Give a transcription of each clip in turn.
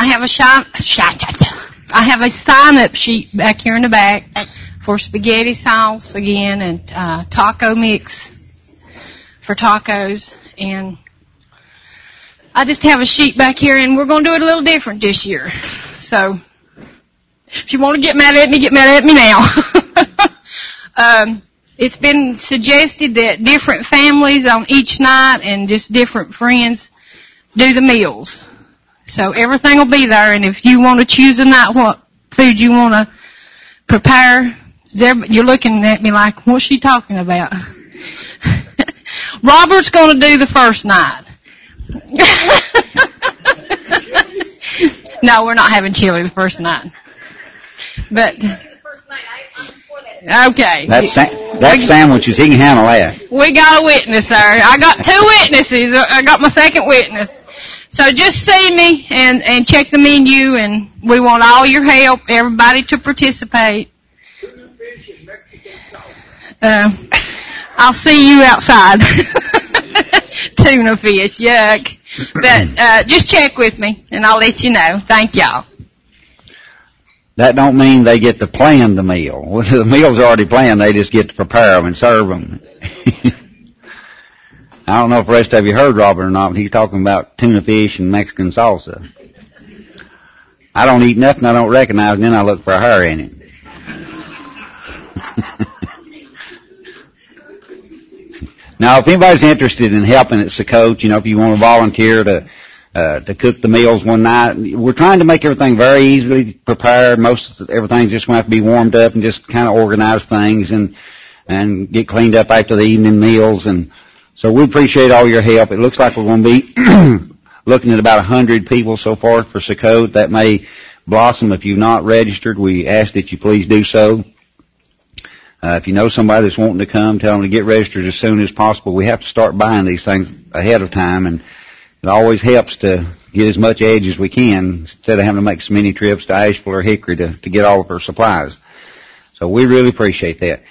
I have a sign-up sheet back here in the back for spaghetti sauce again and taco mix for tacos. And I just have a sheet back here, and we're going to do it a little different this year. So if you want to get mad at me now. It's been suggested that different families on each night and just different friends do the meals. So everything will be there, and if you want to choose a night what food you want to prepare, you're looking at me like, what's she talking about? Robert's going to do the first night. No, we're not having chili the first night. But okay. That sandwiches, he can handle that. We got a witness there. I got 2 witnesses. I got my second witness. So just see me and check the menu, and we want all your help, everybody to participate. I'll see you outside. Tuna fish, yuck. But just check with me, and I'll let you know. Thank y'all. That don't mean they get to plan the meal. Well, the meal's already planned. They just get to prepare them and serve them. I don't know if the rest of you heard Robert or not, but he's talking about tuna fish and Mexican salsa. I don't eat nothing I don't recognize, and then I look for a hair in it. Now, if anybody's interested in helping at Sukkot, if you want to volunteer to cook the meals one night, we're trying to make everything very easily prepared. Most everything's just going to have to be warmed up and just kind of organize things and get cleaned up after the evening meals. And so we appreciate all your help. It looks like we're going to be looking at about 100 people so far for Sukkot. That may blossom. If you've not registered, we ask that you please do so. If you know somebody that's wanting to come, tell them to get registered as soon as possible. We have to start buying these things ahead of time, and it always helps to get as much edge as we can instead of having to make so many trips to Asheville or Hickory to get all of our supplies. So we really appreciate that.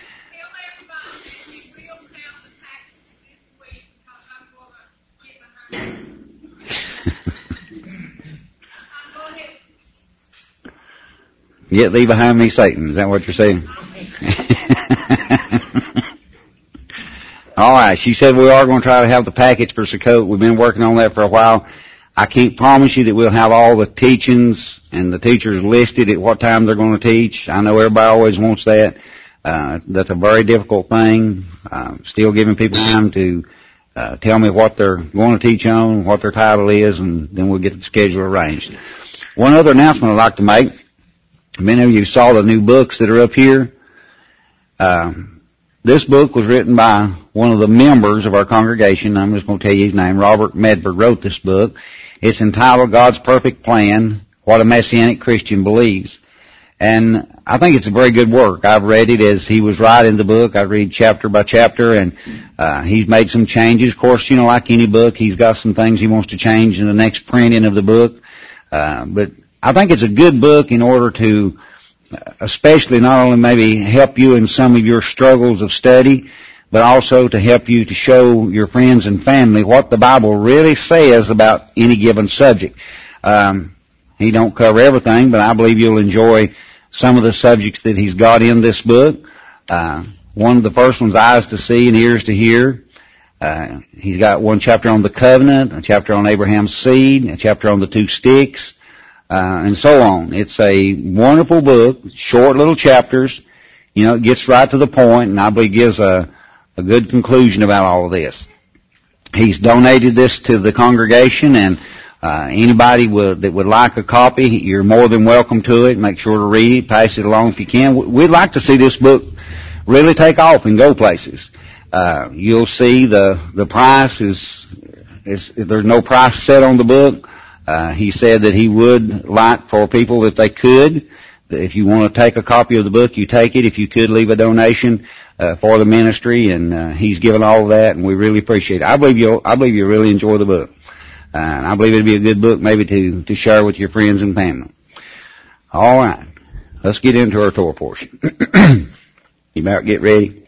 Get thee behind me, Satan. Is that what you're saying? All right. She said we are going to try to have the package for Sukkot. We've been working on that for a while. I can't promise you that we'll have all the teachings and the teachers listed at what time they're going to teach. I know everybody always wants that. That's a very difficult thing. Still giving people time to tell me what they're going to teach on, what their title is, and then we'll get the schedule arranged. One other announcement I'd like to make. Many of you saw the new books that are up here. This book was written by one of the members of our congregation. I'm just going to tell you his name. Robert Medford wrote this book. It's entitled God's Perfect Plan, What a Messianic Christian Believes. And I think it's a very good work. I've read it as he was writing the book. I read chapter by chapter, and he's made some changes. Of course, like any book, he's got some things he wants to change in the next printing of the book. But I think it's a good book in order to especially not only maybe help you in some of your struggles of study, but also to help you to show your friends and family what the Bible really says about any given subject. He don't cover everything, but I believe you'll enjoy some of the subjects that he's got in this book. One of the first ones, eyes to see and ears to hear. He's got one chapter on the covenant, a chapter on Abraham's seed, a chapter on the 2 sticks, and so on. It's a wonderful book, short little chapters. It gets right to the point, and I believe gives a good conclusion about all of this. He's donated this to the congregation, and anybody that would like a copy, you're more than welcome to it. Make sure to read it, pass it along if you can. We'd like to see this book really take off and go places. You'll see the price is there's no price set on the book. He said that he would like for people, if they could, if you want to take a copy of the book, you take it. If you could leave a donation for the ministry, and he's given all of that, and we really appreciate it. I believe you'll really enjoy the book. And I believe it'd be a good book maybe to share with your friends and family. All right. Let's get into our Torah portion. You better get ready.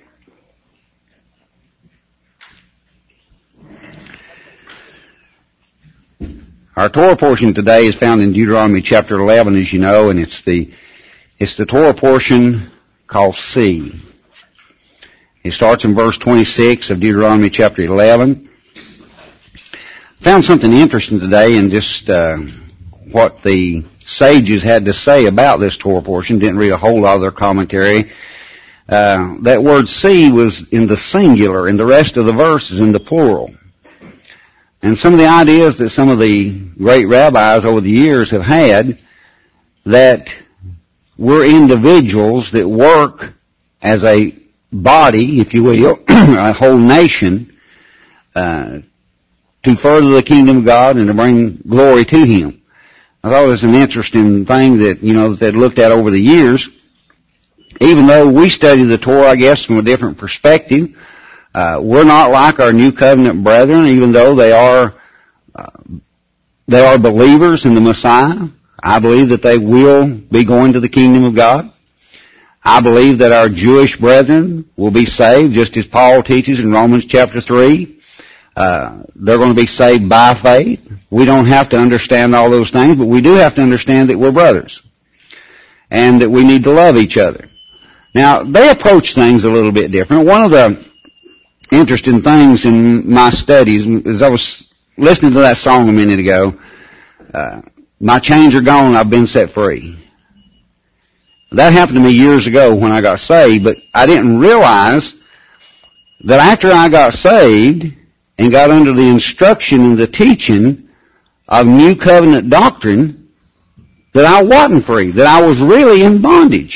Our Torah portion today is found in Deuteronomy chapter 11, as you know, and it's the Torah portion called C. It starts in verse 26 of Deuteronomy chapter 11. Found something interesting today in just what the sages had to say about this Torah portion. Didn't read a whole lot of their commentary. That word "see" was in the singular, and the rest of the verse is in the plural. And some of the ideas that some of the great rabbis over the years have had, that we're individuals that work as a body, if you will, a whole nation, to further the kingdom of God and to bring glory to Him. I thought it was an interesting thing that, that they'd looked at over the years. Even though we study the Torah, I guess, from a different perspective, we're not like our New Covenant brethren, even though they are believers in the Messiah. I believe that they will be going to the kingdom of God. I believe that our Jewish brethren will be saved, just as Paul teaches in Romans chapter 3. They're going to be saved by faith. We don't have to understand all those things, but we do have to understand that we're brothers and that we need to love each other. Now, they approach things a little bit different. One of the interesting things in my studies, as I was listening to that song a minute ago, my chains are gone, I've been set free. That happened to me years ago when I got saved, but I didn't realize that after I got saved and got under the instruction and the teaching of New Covenant doctrine, that I wasn't free, that I was really in bondage.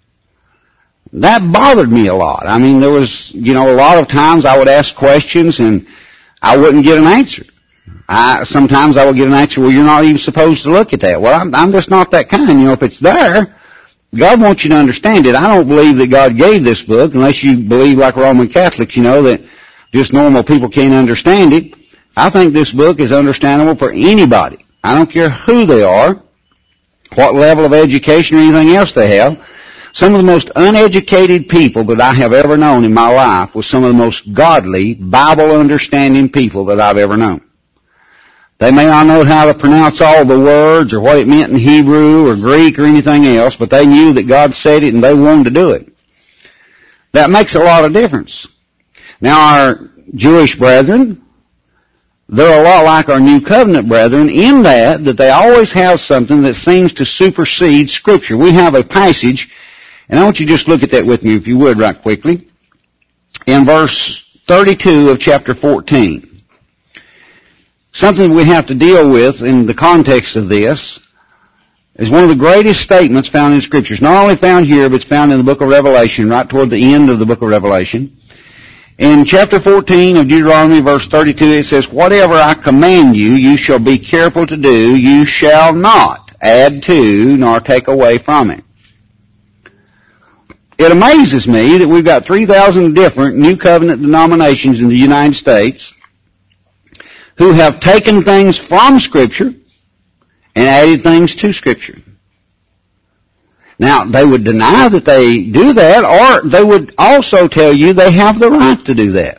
That bothered me a lot. I mean, there was, a lot of times I would ask questions and I wouldn't get an answer. Sometimes I would get an answer, well, you're not even supposed to look at that. Well, I'm just not that kind. If it's there, God wants you to understand it. I don't believe that God gave this book, unless you believe like Roman Catholics, that just normal people can't understand it. I think this book is understandable for anybody. I don't care who they are, what level of education or anything else they have. Some of the most uneducated people that I have ever known in my life was some of the most godly, Bible-understanding people that I've ever known. They may not know how to pronounce all the words or what it meant in Hebrew or Greek or anything else, but they knew that God said it and they wanted to do it. That makes a lot of difference. Now, our Jewish brethren, they're a lot like our New Covenant brethren in that they always have something that seems to supersede Scripture. We have a passage, and I want you to just look at that with me, if you would, right quickly. In verse 32 of chapter 14. Something we have to deal with in the context of this is one of the greatest statements found in Scripture. It's not only found here, but it's found in the book of Revelation, right toward the end of the book of Revelation. In chapter 14 of Deuteronomy, verse 32, it says, "Whatever I command you, you shall be careful to do. You shall not add to nor take away from it." It amazes me that we've got 3,000 different New Covenant denominations in the United States who have taken things from Scripture and added things to Scripture. Now, they would deny that they do that, or they would also tell you they have the right to do that.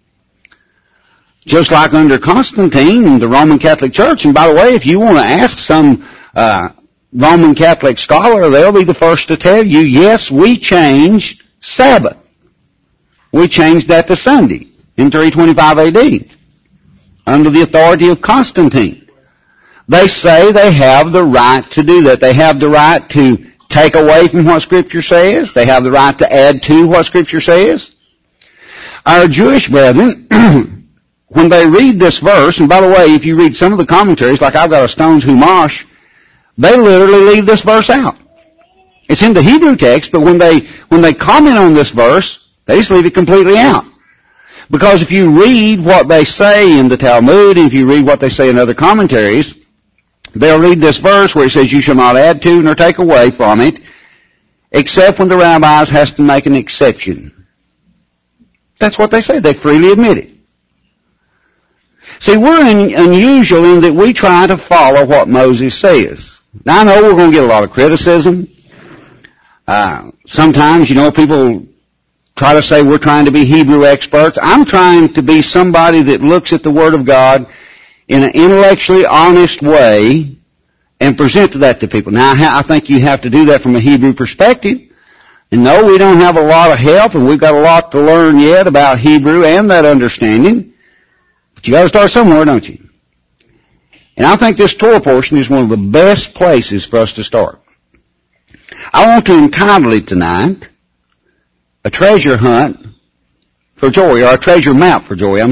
Just like under Constantine and the Roman Catholic Church, and by the way, if you want to ask some Roman Catholic scholar, they'll be the first to tell you, yes, we changed Sabbath. We changed that to Sunday in 325 AD under the authority of Constantine. They say they have the right to do that. They have the right to take away from what Scripture says. They have the right to add to what Scripture says. Our Jewish brethren, when they read this verse, and by the way, if you read some of the commentaries, like I've got a Stone's Humash, they literally leave this verse out. It's in the Hebrew text, but when they comment on this verse, they just leave it completely out. Because if you read what they say in the Talmud, and if you read what they say in other commentaries, they'll read this verse where it says, "You shall not add to nor take away from it, except when the rabbis has to make an exception." That's what they say. They freely admit it. See, we're unusual in that we try to follow what Moses says. Now, I know we're going to get a lot of criticism. Sometimes, people try to say we're trying to be Hebrew experts. I'm trying to be somebody that looks at the Word of God in an intellectually honest way and present that to people. Now, I think you have to do that from a Hebrew perspective. And no, we don't have a lot of help, and we've got a lot to learn yet about Hebrew and that understanding. But you got to start somewhere, don't you? And I think this Torah portion is one of the best places for us to start. I want to entitle it tonight, A Treasure Hunt for Joy, or A Treasure Map for Joy,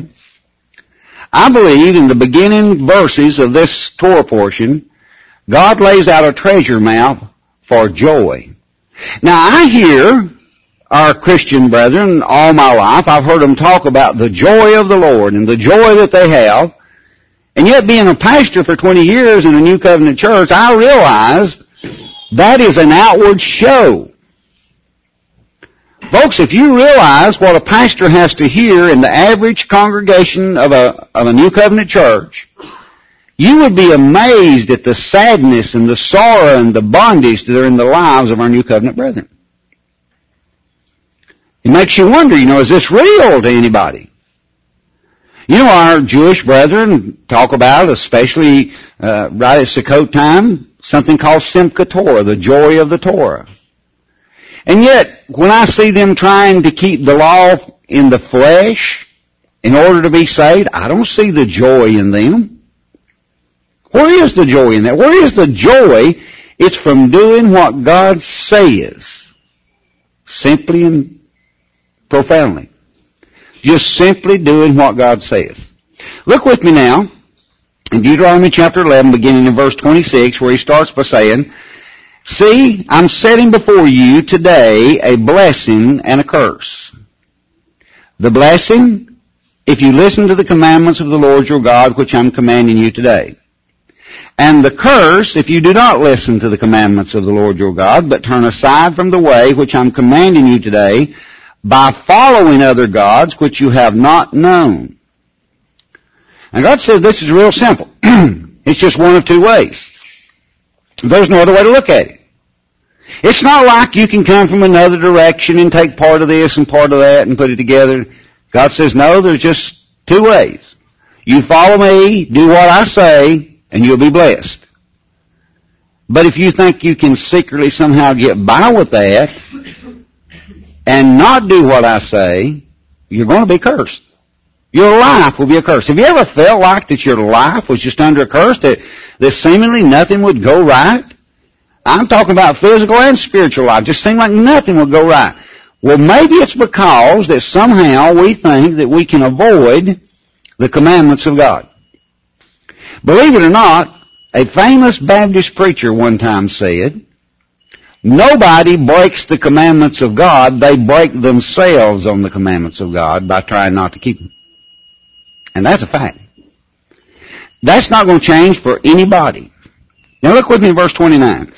I believe in the beginning verses of this Torah portion, God lays out a treasure map for joy. Now, I hear our Christian brethren all my life, I've heard them talk about the joy of the Lord and the joy that they have, and yet being a pastor for 20 years in a New Covenant church, I realized that is an outward show. Folks, if you realize what a pastor has to hear in the average congregation of a New Covenant church, you would be amazed at the sadness and the sorrow and the bondage that are in the lives of our New Covenant brethren. It makes you wonder, is this real to anybody? Our Jewish brethren talk about, especially right at Sukkot time, something called Simchat Torah, the joy of the Torah. And yet, when I see them trying to keep the law in the flesh in order to be saved, I don't see the joy in them. Where is the joy in that? Where is the joy? It's from doing what God says. Simply and profoundly. Just simply doing what God says. Look with me now in Deuteronomy chapter 11, beginning in verse 26, where he starts by saying, See, I'm setting before you today a blessing and a curse. The blessing, if you listen to the commandments of the Lord your God, which I'm commanding you today. And the curse, if you do not listen to the commandments of the Lord your God, but turn aside from the way which I'm commanding you today, by following other gods which you have not known. And God says this is real simple. It's just one of two ways. There's no other way to look at it. It's not like you can come from another direction and take part of this and part of that and put it together. God says, no, there's just two ways. You follow me, do what I say, and you'll be blessed. But if you think you can secretly somehow get by with that and not do what I say, you're going to be cursed. Your life will be a curse. Have you ever felt like that your life was just under a curse, that seemingly nothing would go right? I'm talking about physical and spiritual life. Just seemed like nothing would go right. Well, maybe it's because that somehow we think that we can avoid the commandments of God. Believe it or not, a famous Baptist preacher one time said, nobody breaks the commandments of God, they break themselves on the commandments of God by trying not to keep them. And that's a fact. That's not going to change for anybody. Now look with me in verse 29.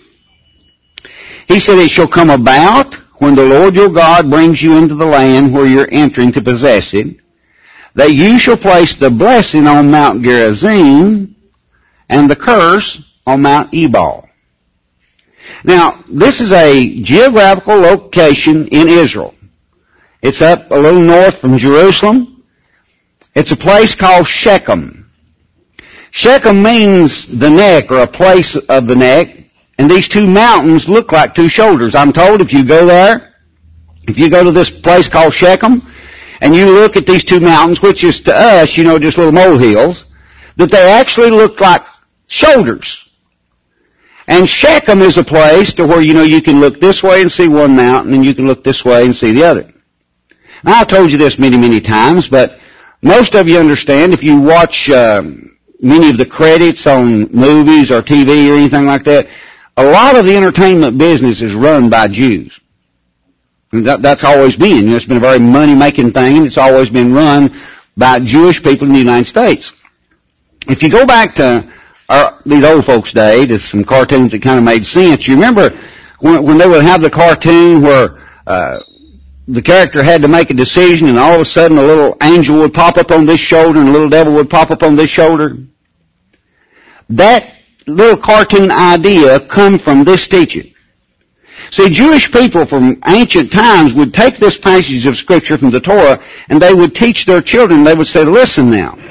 He said, It shall come about when the Lord your God brings you into the land where you're entering to possess it, that you shall place the blessing on Mount Gerizim and the curse on Mount Ebal. Now, this is a geographical location in Israel. It's up a little north from Jerusalem. It's a place called Shechem. Shechem means the neck, or a place of the neck, and these two mountains look like two shoulders. I'm told if you go there, if you go to this place called Shechem, and you look at these two mountains, which is to us, just little molehills, that they actually look like shoulders. And Shechem is a place to where, you can look this way and see one mountain, and you can look this way and see the other. Now, I've told you this many, many times, but most of you understand if you watch many of the credits on movies or TV or anything like that, a lot of the entertainment business is run by Jews. That's always been. It's been a very money-making thing, and it's always been run by Jewish people in the United States. If you go back to these old folks' day, to some cartoons that kind of made sense, you remember when they would have the cartoon where the character had to make a decision, and all of a sudden a little angel would pop up on this shoulder and a little devil would pop up on this shoulder? That little cartoon idea come from this teaching. See, Jewish people from ancient times would take this passage of Scripture from the Torah and they would teach their children. They would say, listen now,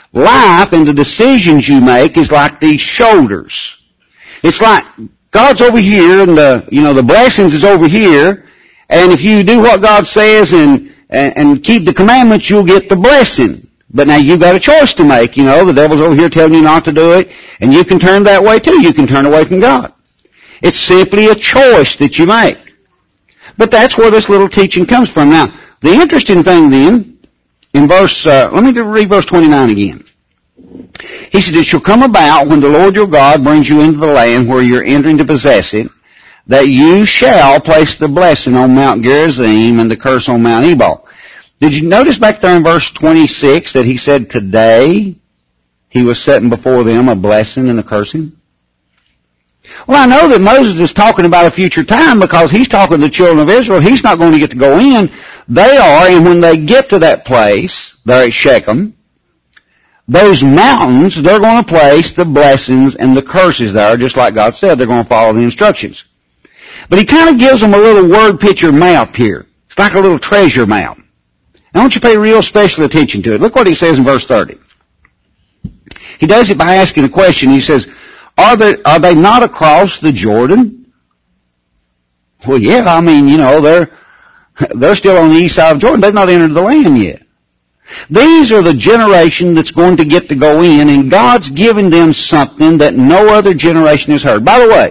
Life and the decisions you make is like these shoulders. It's like God's over here and the blessings is over here, and if you do what God says and keep the commandments, you'll get the blessing. But now you've got a choice to make. The devil's over here telling you not to do it, and you can turn that way too. You can turn away from God. It's simply a choice that you make. But that's where this little teaching comes from. Now, the interesting thing then, in let me read verse 29 again. He said, "It shall come about when the Lord your God brings you into the land where you're entering to possess it, that you shall place the blessing on Mount Gerizim and the curse on Mount Ebal." Did you notice back there in verse 26 that he said today he was setting before them a blessing and a cursing? Well, I know that Moses is talking about a future time because he's talking to the children of Israel. He's not going to get to go in. They are, and when they get to that place, there at Shechem, those mountains, they're going to place the blessings and the curses there, just like God said. They're going to follow the instructions. But he kind of gives them a little word picture map here. It's like a little treasure map. I want you to pay real special attention to it. Look what he says in verse 30. He does it by asking a question. He says, Are they not across the Jordan? Well, yeah, they're still on the east side of Jordan. They've not entered the land yet. These are the generation that's going to get to go in, and God's given them something that no other generation has heard. By the way,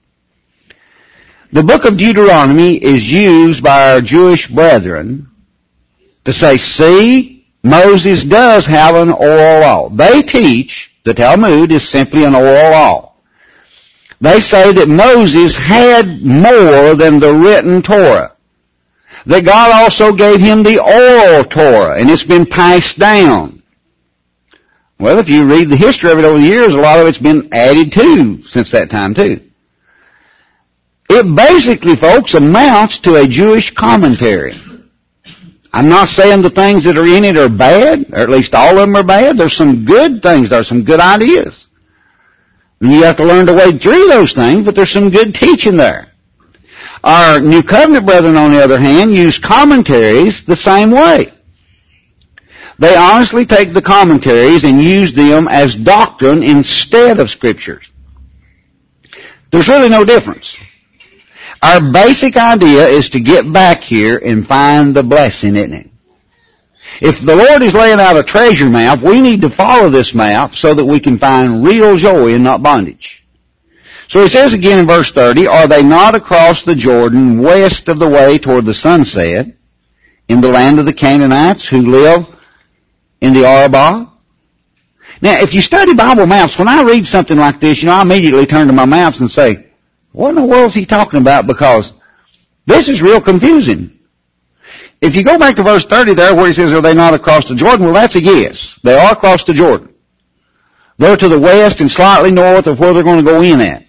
the book of Deuteronomy is used by our Jewish brethren to say, see, Moses does have an oral law. They teach the Talmud is simply an oral law. They say that Moses had more than the written Torah. That God also gave him the oral Torah, and it's been passed down. Well, if you read the history of it over the years, a lot of it's been added to since that time too. It basically, folks, amounts to a Jewish commentary. I'm not saying the things that are in it are bad, or at least all of them are bad. There's some good things. There's some good ideas. And you have to learn to wade through those things, but there's some good teaching there. Our New Covenant brethren, on the other hand, use commentaries the same way. They honestly take the commentaries and use them as doctrine instead of scriptures. There's really no difference. Our basic idea is to get back here and find the blessing, isn't it? If the Lord is laying out a treasure map, we need to follow this map so that we can find real joy and not bondage. So he says again in verse 30, Are they not across the Jordan west of the way toward the sunset in the land of the Canaanites who live in the Arabah? Now, if you study Bible maps, when I read something like this, I immediately turn to my maps and say, what in the world is he talking about? Because this is real confusing. If you go back to verse 30 there where he says, Are they not across the Jordan? Well, that's a yes. They are across the Jordan. They're to the west and slightly north of where they're going to go in at.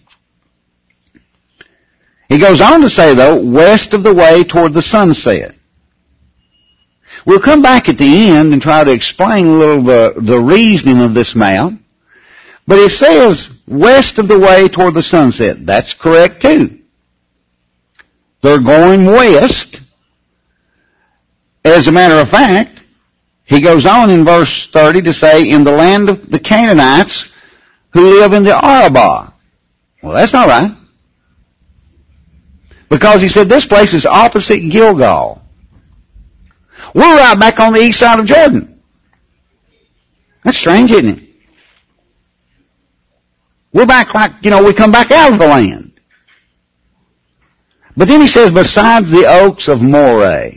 He goes on to say, though, west of the way toward the sunset. We'll come back at the end and try to explain a little the reasoning of this map. But it says west of the way toward the sunset. That's correct, too. They're going west. As a matter of fact, he goes on in verse 30 to say, in the land of the Canaanites who live in the Arabah. Well, that's not right. Because he said this place is opposite Gilgal. We're right back on the east side of Jordan. That's strange, isn't it? We're back like, we come back out of the land. But then he says, besides the oaks of Moreh.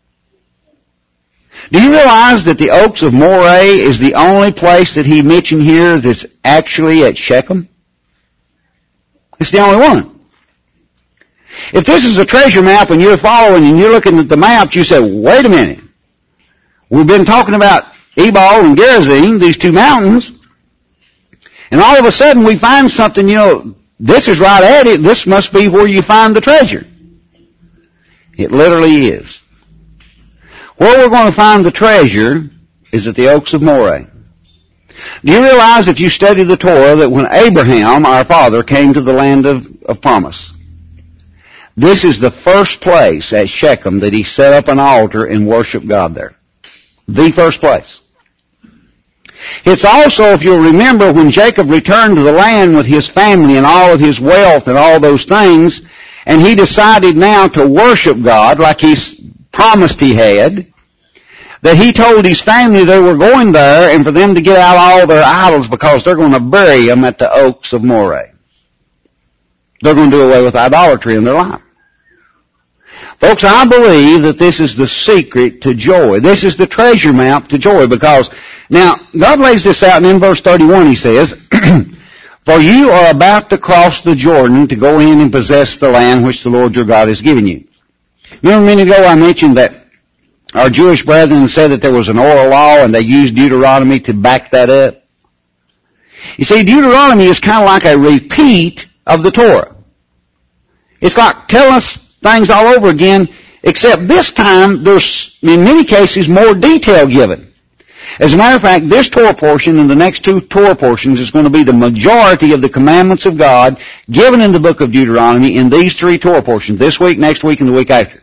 Do you realize that the oaks of Moreh is the only place that he mentioned here that's actually at Shechem? It's the only one. If this is a treasure map and you're following and you're looking at the maps, you say, wait a minute. We've been talking about Ebal and Gerizim, these two mountains, and all of a sudden we find something, this is right at it. This must be where you find the treasure. It literally is. Where we're going to find the treasure is at the oaks of Moreh. Do you realize if you study the Torah that when Abraham, our father, came to the land of promise, this is the first place at Shechem that he set up an altar and worshiped God there. The first place. It's also, if you'll remember, when Jacob returned to the land with his family and all of his wealth and all those things, and he decided now to worship God like he promised he had, that he told his family they were going there and for them to get out all their idols because they're going to bury them at the oaks of Moreh. They're going to do away with idolatry in their life. Folks, I believe that this is the secret to joy. This is the treasure map to joy because, now, God lays this out and in verse 31 he says, For you are about to cross the Jordan to go in and possess the land which the Lord your God has given you. Remember a minute ago I mentioned that our Jewish brethren said that there was an oral law and they used Deuteronomy to back that up. You see, Deuteronomy is kind of like a repeat of the Torah. It's like telling us things all over again, except this time there's, in many cases, more detail given. As a matter of fact, this Torah portion and the next two Torah portions is going to be the majority of the commandments of God given in the book of Deuteronomy in these three Torah portions, this week, next week, and the week after.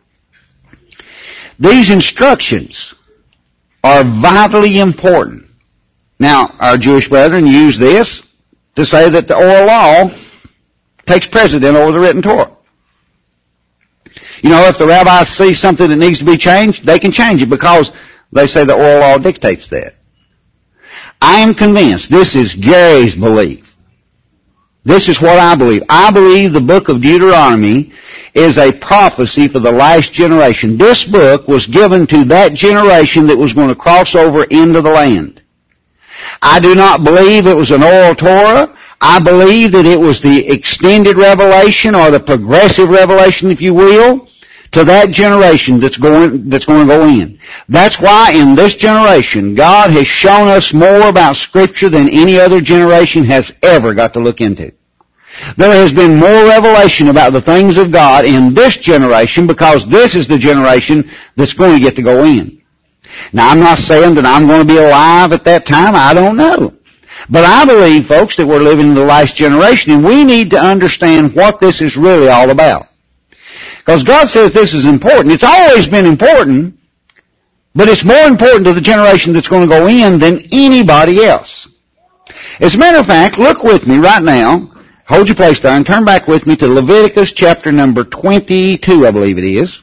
These instructions are vitally important. Now, our Jewish brethren use this to say that the oral law takes precedent over the written Torah. You know, if the rabbis see something that needs to be changed, they can change it because they say the oral law dictates that. I am convinced this is Gary's belief. This is what I believe. I believe the book of Deuteronomy is a prophecy for the last generation. This book was given to that generation that was going to cross over into the land. I do not believe it was an oral Torah. I believe that it was the extended revelation or the progressive revelation, if you will, to that generation that's going to go in. That's why in this generation, God has shown us more about Scripture than any other generation has ever got to look into. There has been more revelation about the things of God in this generation because this is the generation that's going to get to go in. Now, I'm not saying that I'm going to be alive at that time. I don't know. But I believe, folks, that we're living in the last generation, and we need to understand what this is really all about. Because God says this is important. It's always been important, but it's more important to the generation that's going to go in than anybody else. As a matter of fact, look with me right now. Hold your place there and turn back with me to Leviticus chapter number 22, I believe it is.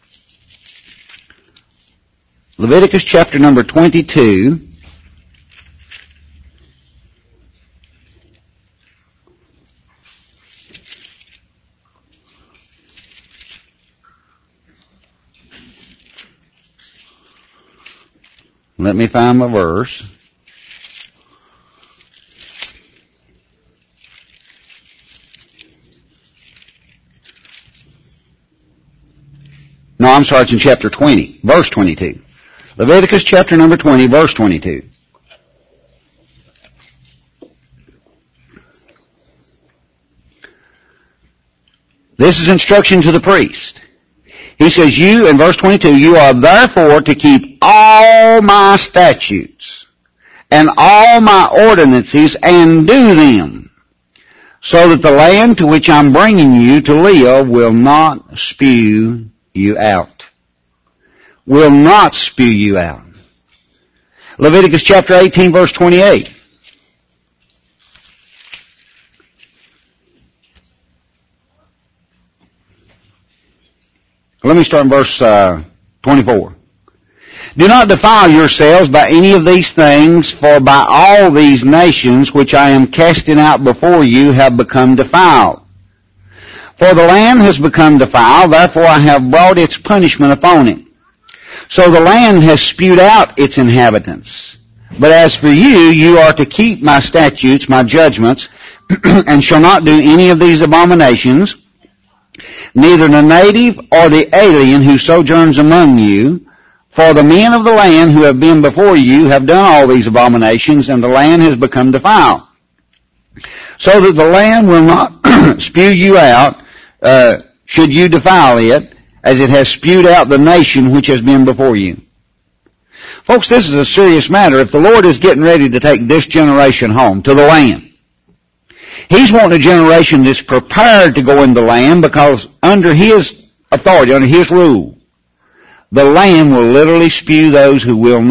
Leviticus chapter number 22. Let me find my verse. No, I'm sorry, it's in chapter 20, verse 22. Leviticus chapter number 20, verse 22. This is instruction to the priest. He says, you, in verse 22, you are therefore to keep all my statutes and all my ordinances and do them, so that the land to which I'm bringing you to live will not spew you out. Will not spew you out. Leviticus chapter 18, verse 28. Let me start in verse 24. Do not defile yourselves by any of these things, for by all these nations which I am casting out before you have become defiled. For the land has become defiled, therefore I have brought its punishment upon it. So the land has spewed out its inhabitants. But as for you, you are to keep my statutes, my judgments, and shall not do any of these abominations, neither the native or the alien who sojourns among you, for the men of the land who have been before you have done all these abominations, and the land has become defiled. So that the land will not spew you out, should you defile it, as it has spewed out the nation which has been before you. Folks, this is a serious matter. If the Lord is getting ready to take this generation home to the land, He's wanting a generation that's prepared to go in the land, because under His authority, under His rule, the land will literally spew those who will not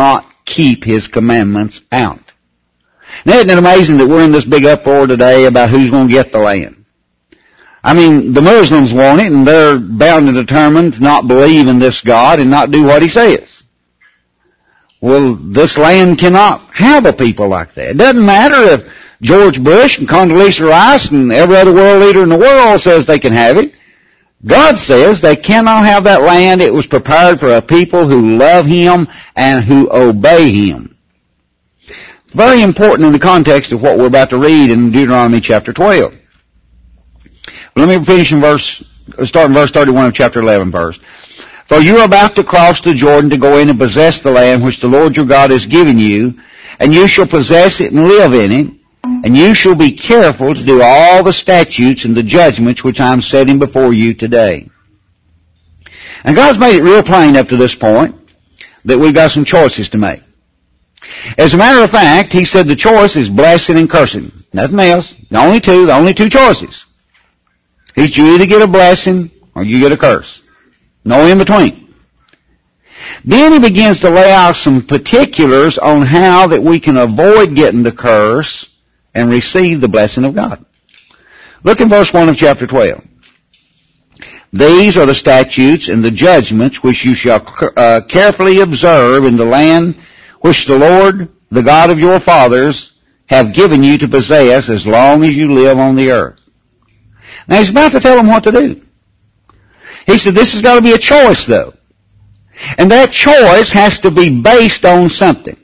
keep His commandments out. Now, isn't it amazing that we're in this big uproar today about who's going to get the land? I mean, the Muslims want it, and they're bound and determined to not believe in this God and not do what He says. Well, this land cannot have a people like that. It doesn't matter if George Bush and Condoleezza Rice and every other world leader in the world says they can have it. God says they cannot have that land. It was prepared for a people who love Him and who obey Him. Very important in the context of what we're about to read in Deuteronomy chapter 12. Let me finish start in verse 31 of chapter 11 first. For you are about to cross the Jordan to go in and possess the land which the Lord your God has given you, and you shall possess it and live in it, and you shall be careful to do all the statutes and the judgments which I am setting before you today. And God's made it real plain up to this point that we've got some choices to make. As a matter of fact, He said the choice is blessing and cursing. Nothing else. The only two choices. You either get a blessing or you get a curse. No in between. Then He begins to lay out some particulars on how that we can avoid getting the curse and receive the blessing of God. Look in verse 1 of chapter 12. These are the statutes and the judgments which you shall carefully observe in the land which the Lord, the God of your fathers, have given you to possess as long as you live on the earth. Now He's about to tell them what to do. He said this has got to be a choice though. And that choice has to be based on something.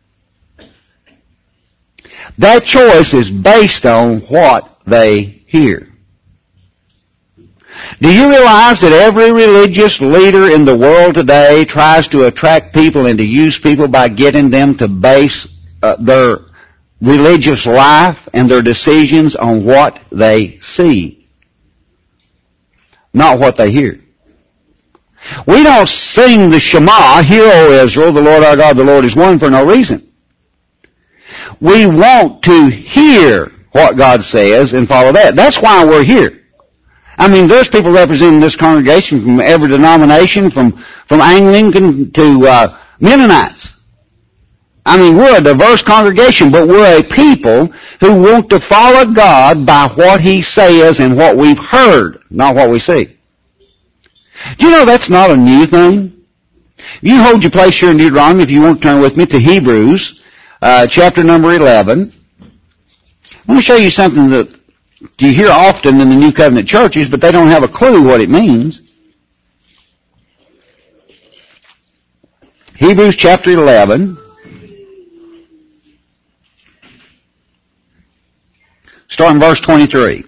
That choice is based on what they hear. Do you realize that every religious leader in the world today tries to attract people and to use people by getting them to base their religious life and their decisions on what they see, not what they hear? We don't sing the Shema, Hear, O Israel, the Lord our God, the Lord is one, for no reason. We want to hear what God says and follow that. That's why we're here. I mean, there's people representing this congregation from every denomination, from Anglican to Mennonites. I mean, we're a diverse congregation, but we're a people who want to follow God by what He says and what we've heard, not what we see. Do you know that's not a new thing? You hold your place here in Deuteronomy, if you want to turn with me to Hebrews, chapter number 11. Let me show you something that you hear often in the New Covenant churches, but they don't have a clue what it means. Hebrews chapter 11. Starting verse 23.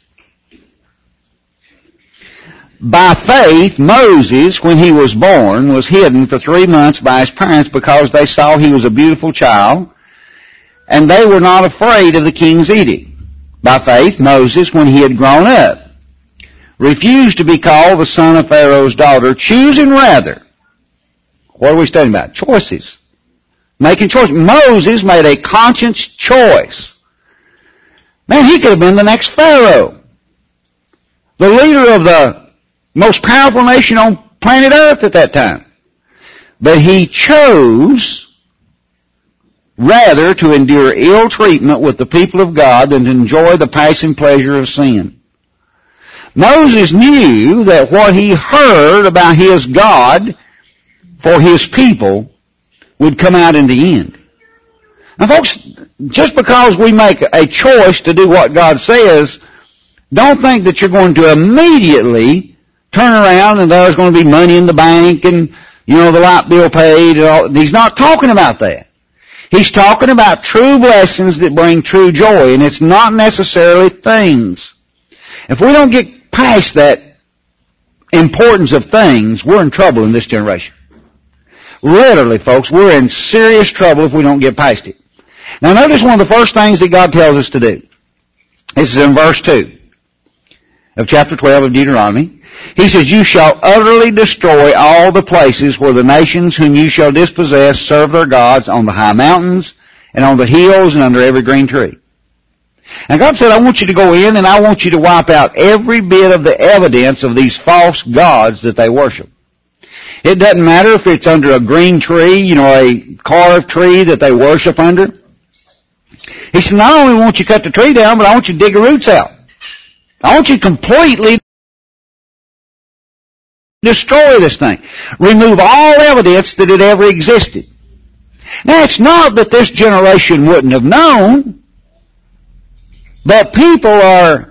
By faith, Moses, when he was born, was hidden for 3 months by his parents because they saw he was a beautiful child, and they were not afraid of the king's edict. By faith, Moses, when he had grown up, refused to be called the son of Pharaoh's daughter, choosing rather, what are we studying about? Choices. Making choices. Moses made a conscious choice. Man, he could have been the next Pharaoh. The leader of the most powerful nation on planet Earth at that time. But he chose rather to endure ill treatment with the people of God than to enjoy the passing pleasure of sin. Moses knew that what he heard about his God for his people would come out in the end. Now folks, just because we make a choice to do what God says, don't think that you're going to immediately turn around and there's going to be money in the bank and, the light bill paid. And all. He's not talking about that. He's talking about true blessings that bring true joy, and it's not necessarily things. If we don't get past that importance of things, we're in trouble in this generation. Literally, folks, we're in serious trouble if we don't get past it. Now notice one of the first things that God tells us to do. This is in verse 2 of chapter 12 of Deuteronomy. He says, you shall utterly destroy all the places where the nations whom you shall dispossess serve their gods on the high mountains and on the hills and under every green tree. And God said, I want you to go in and I want you to wipe out every bit of the evidence of these false gods that they worship. It doesn't matter if it's under a green tree, a carved tree that they worship under. He said, not only won't you cut the tree down, but I want you to dig the roots out. I want you to completely destroy this thing. Remove all evidence that it ever existed. Now, it's not that this generation wouldn't have known, but people are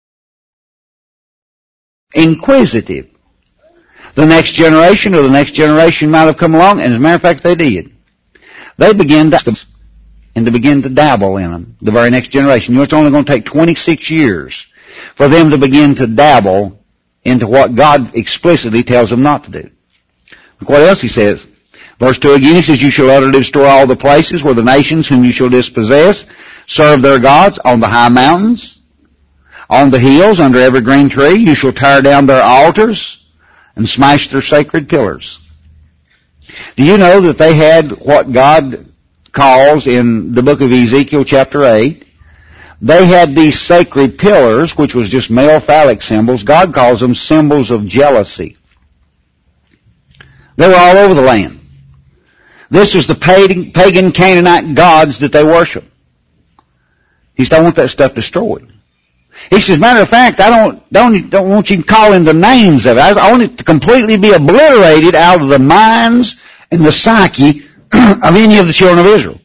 inquisitive. The next generation might have come along, and as a matter of fact, they did. They began to begin to dabble in them, the very next generation. It's only going to take 26 years for them to begin to dabble into what God explicitly tells them not to do. Look what else he says. Verse 2 again, he says, you shall utterly destroy all the places where the nations whom you shall dispossess serve their gods on the high mountains, on the hills, under every green tree. You shall tear down their altars and smash their sacred pillars. Do you know that they had what God calls in the book of Ezekiel chapter 8, they had these sacred pillars, which was just male phallic symbols. God calls them symbols of jealousy. They were all over the land. This is the pagan Canaanite gods that they worship. He said, I want that stuff destroyed. He says, matter of fact, I don't want you calling the names of it. I want it to completely be obliterated out of the minds and the psyche of any of the children of Israel.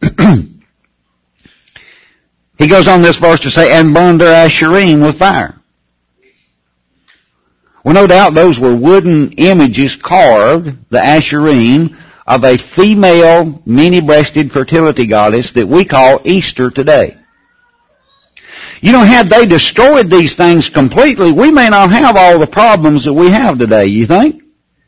He goes on this verse to say, and burn their Asherim with fire. Well, no doubt those were wooden images carved, the Asherim, of a female, many-breasted fertility goddess that we call Easter today. Had they destroyed these things completely, we may not have all the problems that we have today, you think?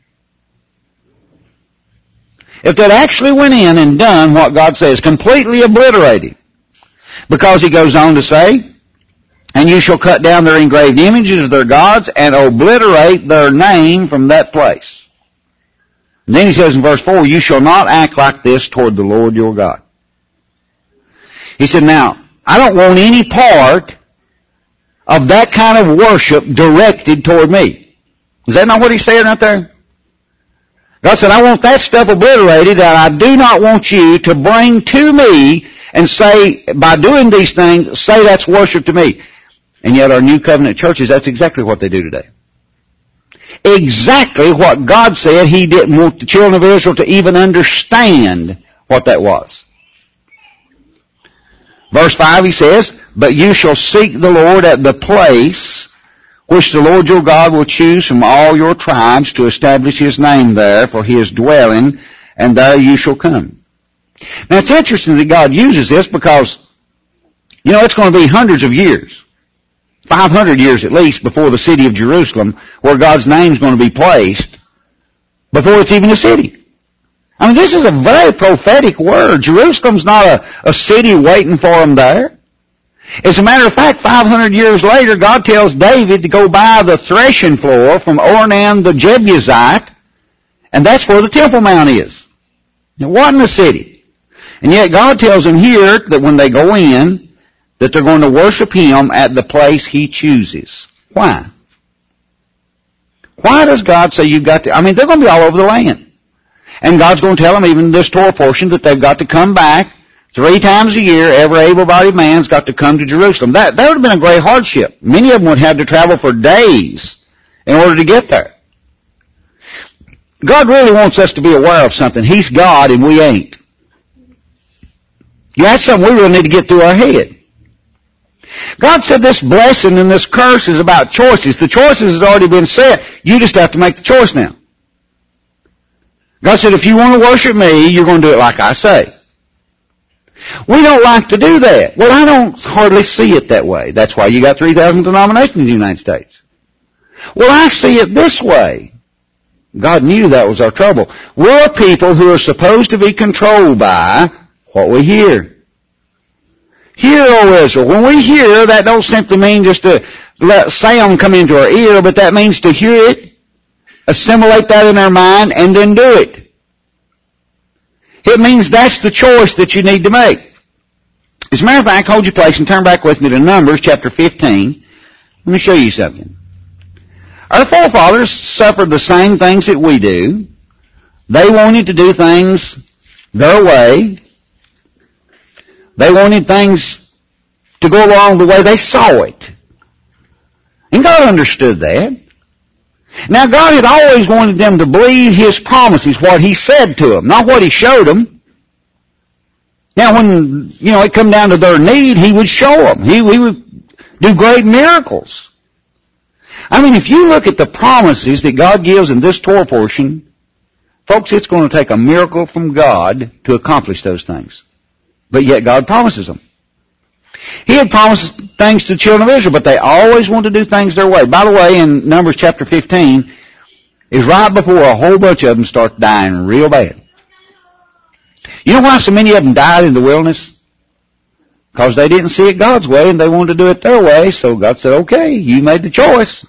If they'd actually went in and done what God says, completely obliterated, because he goes on to say, and you shall cut down their engraved images of their gods and obliterate their name from that place. And then he says in verse 4, you shall not act like this toward the Lord your God. He said, now, I don't want any part of that kind of worship directed toward me. Is that not what he's saying right there? God said, I want that stuff obliterated, and I do not want you to bring to me and say, by doing these things, say that's worship to me. And yet our New Covenant churches, that's exactly what they do today. Exactly what God said he didn't want the children of Israel to even understand what that was. Verse 5 he says, but you shall seek the Lord at the place which the Lord your God will choose from all your tribes to establish his name there for his dwelling, and there you shall come. Now it's interesting that God uses this because, it's going to be hundreds of years, 500 years at least, before the city of Jerusalem, where God's name is going to be placed, before it's even a city. I mean, this is a very prophetic word. Jerusalem's not a city waiting for them there. As a matter of fact, 500 years later, God tells David to go buy the threshing floor from Ornan the Jebusite, and that's where the Temple Mount is. It wasn't a city. And yet God tells them here that when they go in, that they're going to worship him at the place he chooses. Why? Why does God say you've got to... they're going to be all over the land. And God's going to tell them, even in this Torah portion, that they've got to come back 3 times a year. Every able-bodied man's got to come to Jerusalem. That would have been a great hardship. Many of them would have to travel for days in order to get there. God really wants us to be aware of something. He's God and we ain't. That's something we really need to get through our head. God said this blessing and this curse is about choices. The choices has already been set. You just have to make the choice now. God said, if you want to worship me, you're going to do it like I say. We don't like to do that. Well, I don't hardly see it that way. That's why you got 3,000 denominations in the United States. Well, I see it this way. God knew that was our trouble. We're people who are supposed to be controlled by what we hear. Hear, O Israel. When we hear, that don't simply mean just to let sound come into our ear, but that means to hear it, assimilate that in our mind, and then do it. It means that's the choice that you need to make. As a matter of fact, hold your place and turn back with me to Numbers chapter 15. Let me show you something. Our forefathers suffered the same things that we do. They wanted to do things their way. They wanted things to go along the way they saw it. And God understood that. Now God had always wanted them to believe His promises, what He said to them, not what He showed them. Now when, it come down to their need, He would show them. He would do great miracles. I mean, if you look at the promises that God gives in this Torah portion, folks, it's going to take a miracle from God to accomplish those things. But yet God promises them. He had promised things to the children of Israel, but they always want to do things their way. By the way, in Numbers chapter 15, is right before a whole bunch of them start dying real bad. You know why so many of them died in the wilderness? Because they didn't see it God's way and they wanted to do it their way, so God said, okay, you made the choice.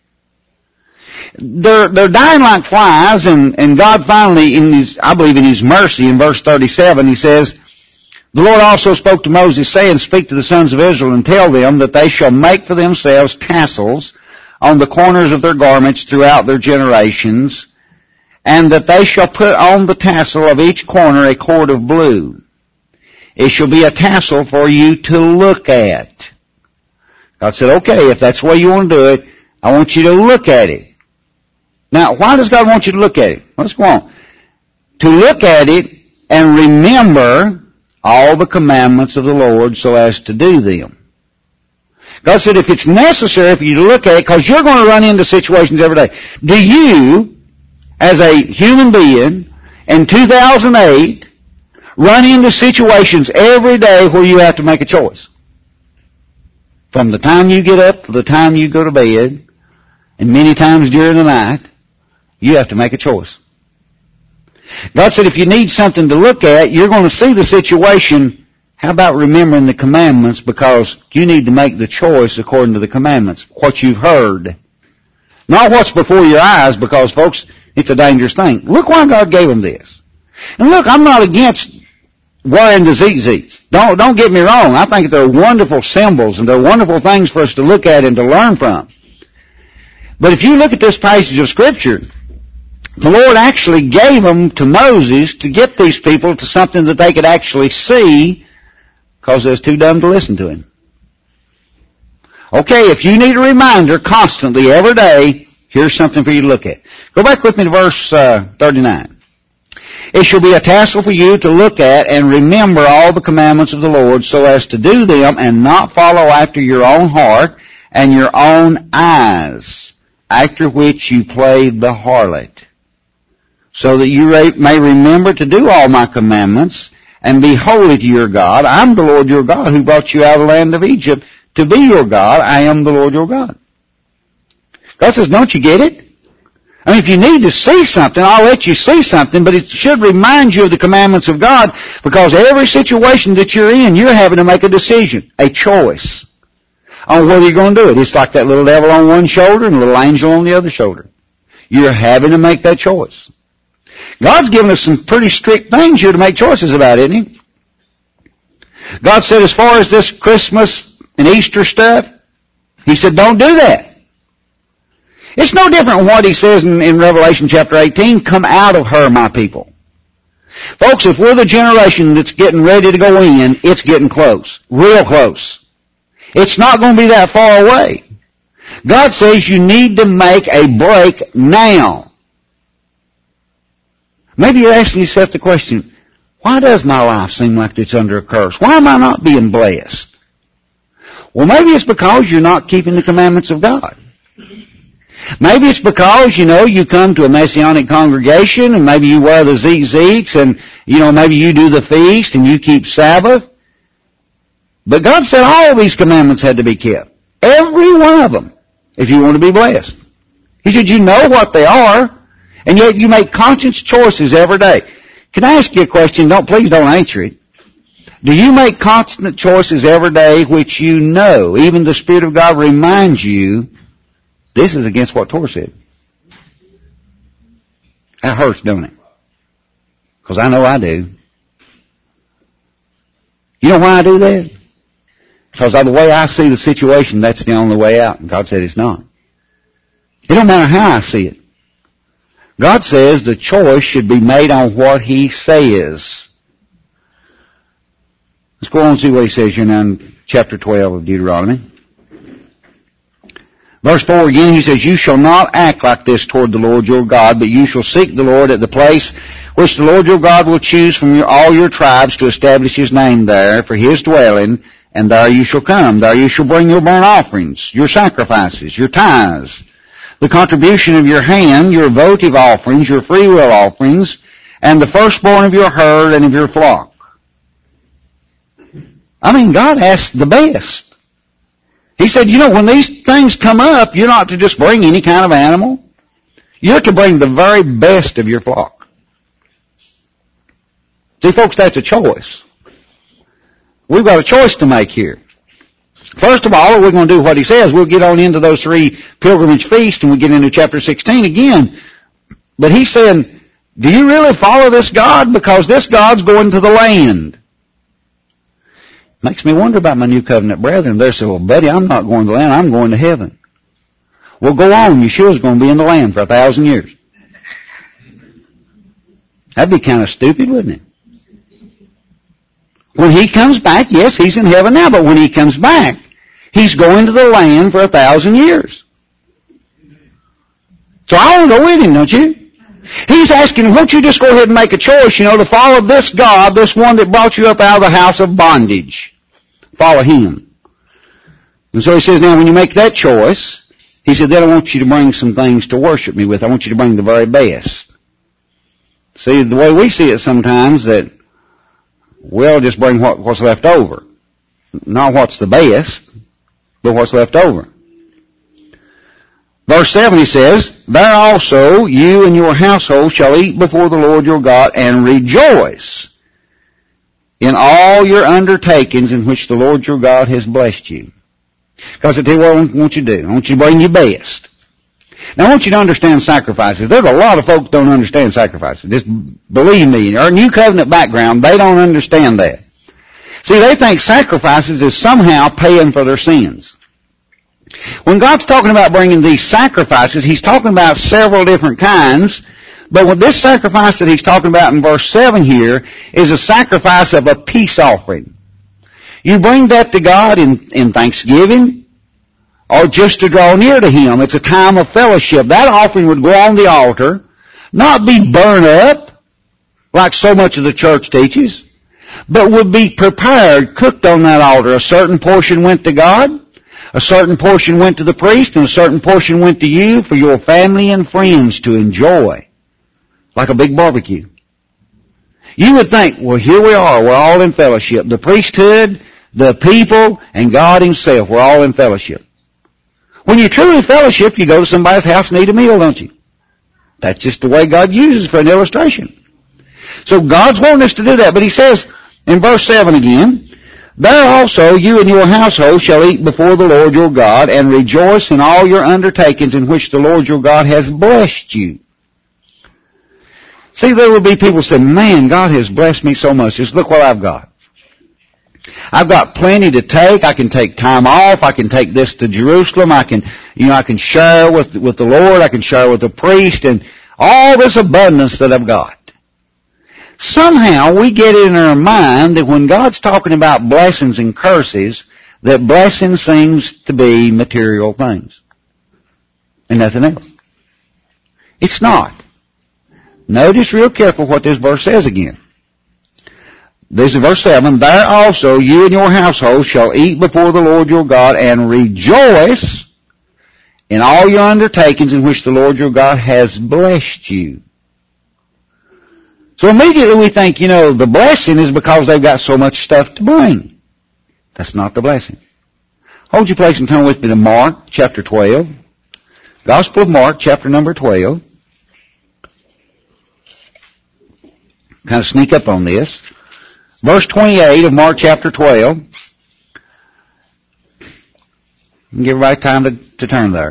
They're dying like flies, and God finally, I believe in His mercy, in verse 37, He says, the Lord also spoke to Moses, saying, speak to the sons of Israel and tell them that they shall make for themselves tassels on the corners of their garments throughout their generations, and that they shall put on the tassel of each corner a cord of blue. It shall be a tassel for you to look at. God said, okay, if that's the way you want to do it, I want you to look at it. Now, why does God want you to look at it? Let's go on. To look at it and remember all the commandments of the Lord so as to do them. God said if it's necessary for you to look at it, because you're going to run into situations every day. Do you, as a human being, in 2008, run into situations every day where you have to make a choice? From the time you get up to the time you go to bed, and many times during the night, you have to make a choice. God said if you need something to look at, you're going to see the situation. How about remembering the commandments, because you need to make the choice according to the commandments, what you've heard. Not what's before your eyes, because, folks, it's a dangerous thing. Look why God gave them this. And look, I'm not against wearing the tzitzits. Don't get me wrong. I think they're wonderful symbols, and they're wonderful things for us to look at and to learn from. But if you look at this passage of Scripture, the Lord actually gave them to Moses to get these people to something that they could actually see, because they was too dumb to listen to Him. Okay, if you need a reminder constantly, every day, here's something for you to look at. Go back with me to verse 39. It shall be a tassel for you to look at and remember all the commandments of the Lord so as to do them and not follow after your own heart and your own eyes, after which you played the harlot, so that you may remember to do all my commandments and be holy to your God. I'm the Lord your God who brought you out of the land of Egypt to be your God. I am the Lord your God. God says, don't you get it? I mean, if you need to see something, I'll let you see something, but it should remind you of the commandments of God, because every situation that you're in, you're having to make a decision, a choice, on whether you're going to do it. It's like that little devil on one shoulder and a little angel on the other shoulder. You're having to make that choice. God's given us some pretty strict things here to make choices about, isn't He? God said, as far as this Christmas and Easter stuff, He said, don't do that. It's no different than what He says in Revelation chapter 18, come out of her, my people. Folks, if we're the generation that's getting ready to go in, it's getting close. Real close. It's not going to be that far away. God says you need to make a break now. Maybe you're asking yourself the question, why does my life seem like it's under a curse? Why am I not being blessed? Well, maybe it's because you're not keeping the commandments of God. Maybe it's because, you come to a Messianic congregation and maybe you wear the tzitzits and, maybe you do the feast and you keep Sabbath. But God said all of these commandments had to be kept. Every one of them, if you want to be blessed. He said you know what they are, and yet you make conscious choices every day. Can I ask you a question? Please don't answer it. Do you make constant choices every day which you know, even the Spirit of God reminds you, this is against what Torah said? That hurts, don't it? Because I know I do. You know why I do that? Because of the way I see the situation, that's the only way out. And God said it's not. It don't matter how I see it. God says the choice should be made on what He says. Let's go on and see what He says here now in chapter 12 of Deuteronomy. Verse 4 again, He says, "You shall not act like this toward the Lord your God, but you shall seek the Lord at the place which the Lord your God will choose from all your tribes to establish His name there for His dwelling, and there you shall come. There you shall bring your burnt offerings, your sacrifices, your tithes, the contribution of your hand, your votive offerings, your freewill offerings, and the firstborn of your herd and of your flock." I mean, God asked the best. He said, when these things come up, you're not to just bring any kind of animal. You're to bring the very best of your flock. See, folks, that's a choice. We've got a choice to make here. First of all, we're going to do what He says. We'll get on into those 3 pilgrimage feasts, and we'll get into chapter 16 again. But He's saying, do you really follow this God? Because this God's going to the land. Makes me wonder about my new covenant brethren. They say, well, buddy, I'm not going to the land. I'm going to heaven. Well, go on. Yeshua's going to be in the land for 1,000 years. That'd be kind of stupid, wouldn't it? When He comes back, yes, He's in heaven now, but when He comes back, He's going to the land for 1,000 years. So I want to go with Him, don't you? He's asking, won't you just go ahead and make a choice, to follow this God, this one that brought you up out of the house of bondage. Follow Him. And so He says, now when you make that choice, He said, then I want you to bring some things to worship Me with. I want you to bring the very best. See, the way we see it sometimes, that we'll just bring what's left over. Not what's the best, but what's left over. Verse 7, He says, "There also you and your household shall eat before the Lord your God and rejoice in all your undertakings in which the Lord your God has blessed you." Because I tell you what I want you to do. I want you to bring your best. Now I want you to understand sacrifices. There's a lot of folks don't understand sacrifices. Just believe me, our new covenant background, they don't understand that. See, they think sacrifices is somehow paying for their sins. When God's talking about bringing these sacrifices, He's talking about several different kinds, but with this sacrifice that He's talking about in verse 7 here is a sacrifice of a peace offering. You bring that to God in thanksgiving, or just to draw near to Him. It's a time of fellowship. That offering would go on the altar, not be burned up, like so much of the church teaches, but would be prepared, cooked on that altar. A certain portion went to God, a certain portion went to the priest, and a certain portion went to you for your family and friends to enjoy, like a big barbecue. You would think, well, here we are, we're all in fellowship. The priesthood, the people, and God Himself, we're all in fellowship. When you truly fellowship, you go to somebody's house and eat a meal, don't you? That's just the way God uses for an illustration. So God's wanting us to do that, but He says in verse 7 again, "There also you and your household shall eat before the Lord your God, and rejoice in all your undertakings in which the Lord your God has blessed you." See, there will be people say, man, God has blessed me so much. Just look what I've got. I've got plenty to take. I can take time off. I can take this to Jerusalem. I can share with the Lord. I can share with the priest, and all this abundance that I've got. Somehow we get in our mind that when God's talking about blessings and curses, that blessing seems to be material things and nothing else. It's not. Notice real careful what this verse says again. This is verse 7. "There also you and your household shall eat before the Lord your God and rejoice in all your undertakings in which the Lord your God has blessed you." So immediately we think, the blessing is because they've got so much stuff to bring. That's not the blessing. Hold your place and turn with me to Mark chapter 12. Gospel of Mark chapter number 12. Kind of sneak up on this. Verse 28 of Mark chapter 12. Give everybody time to turn there.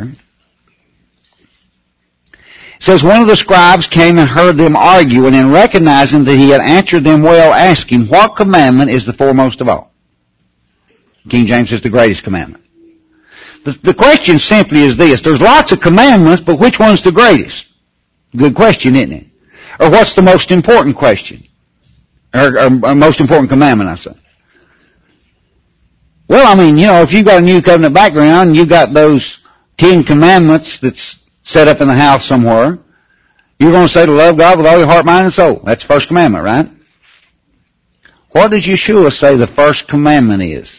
It says, "One of the scribes came and heard them arguing, and recognizing that he had answered them well, asked him, 'What commandment is the foremost of all?'" King James says the greatest commandment. The question simply is this. There's lots of commandments, but which one's the greatest? Good question, isn't it? Or what's the most important question? Or most important commandment, I say. Well, I mean, if you've got a New Covenant background and you've got those 10 commandments that's set up in the house somewhere, you're going to say to love God with all your heart, mind, and soul. That's the first commandment, right? What does Yeshua say the first commandment is?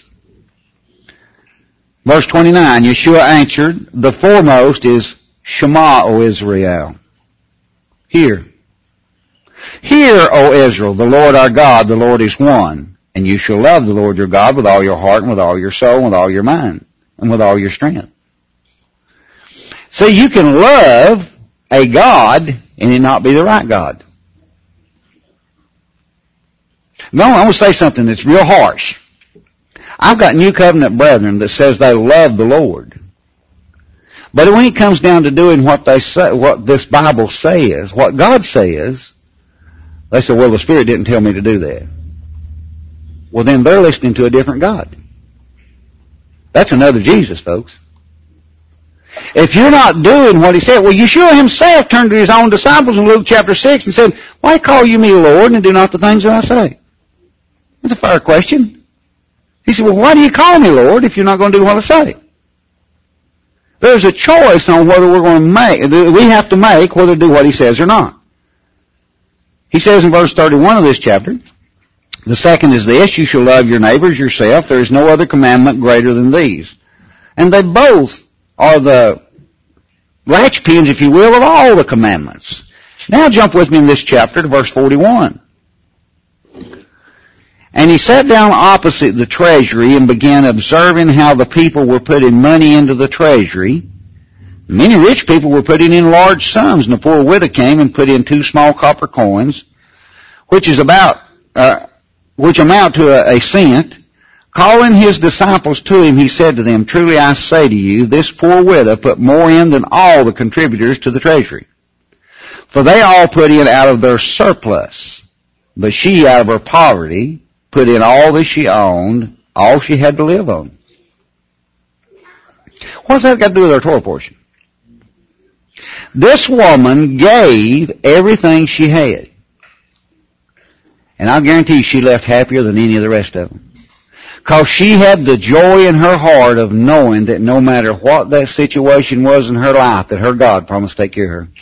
Verse 29, Yeshua answered, the foremost is Shema, O Israel. Hear. Hear, O Israel, the Lord our God, the Lord is one. And you shall love the Lord your God with all your heart and with all your soul and with all your mind and with all your strength. See, you can love a God and it not be the right God. No, I'm going to say something that's real harsh. I've got New Covenant brethren that says they love the Lord. But when it comes down to doing what they say, what this Bible says, what God says, they say, well, the Spirit didn't tell me to do that. Well, then they're listening to a different God. That's another Jesus, folks. If you're not doing what He said, well, Yeshua Himself turned to His own disciples in Luke chapter 6 and said, why call you me Lord and do not the things that I say? That's a fair question. He said, well, why do you call me Lord if you're not going to do what I say? There's a choice on whether we're going to make, we have to make whether to do what He says or not. He says in verse 31 of this chapter, the second is this, you shall love your neighbors yourself. There is no other commandment greater than these. And they both are the latchpins, if you will, of all the commandments. Now jump with me in this chapter to verse 41. And he sat down opposite the treasury and began observing how the people were putting money into the treasury. Many rich people were putting in large sums, and a poor widow came and put in 2 small copper coins, which amount to a cent. Calling his disciples to him, he said to them, truly I say to you, this poor widow put more in than all the contributors to the treasury. For they all put in out of their surplus, but she out of her poverty put in all that she owned, all she had to live on. What's that got to do with our Torah portion? This woman gave everything she had. And I'll guarantee you she left happier than any of the rest of them. Because she had the joy in her heart of knowing that no matter what that situation was in her life, that her God promised to take care of her.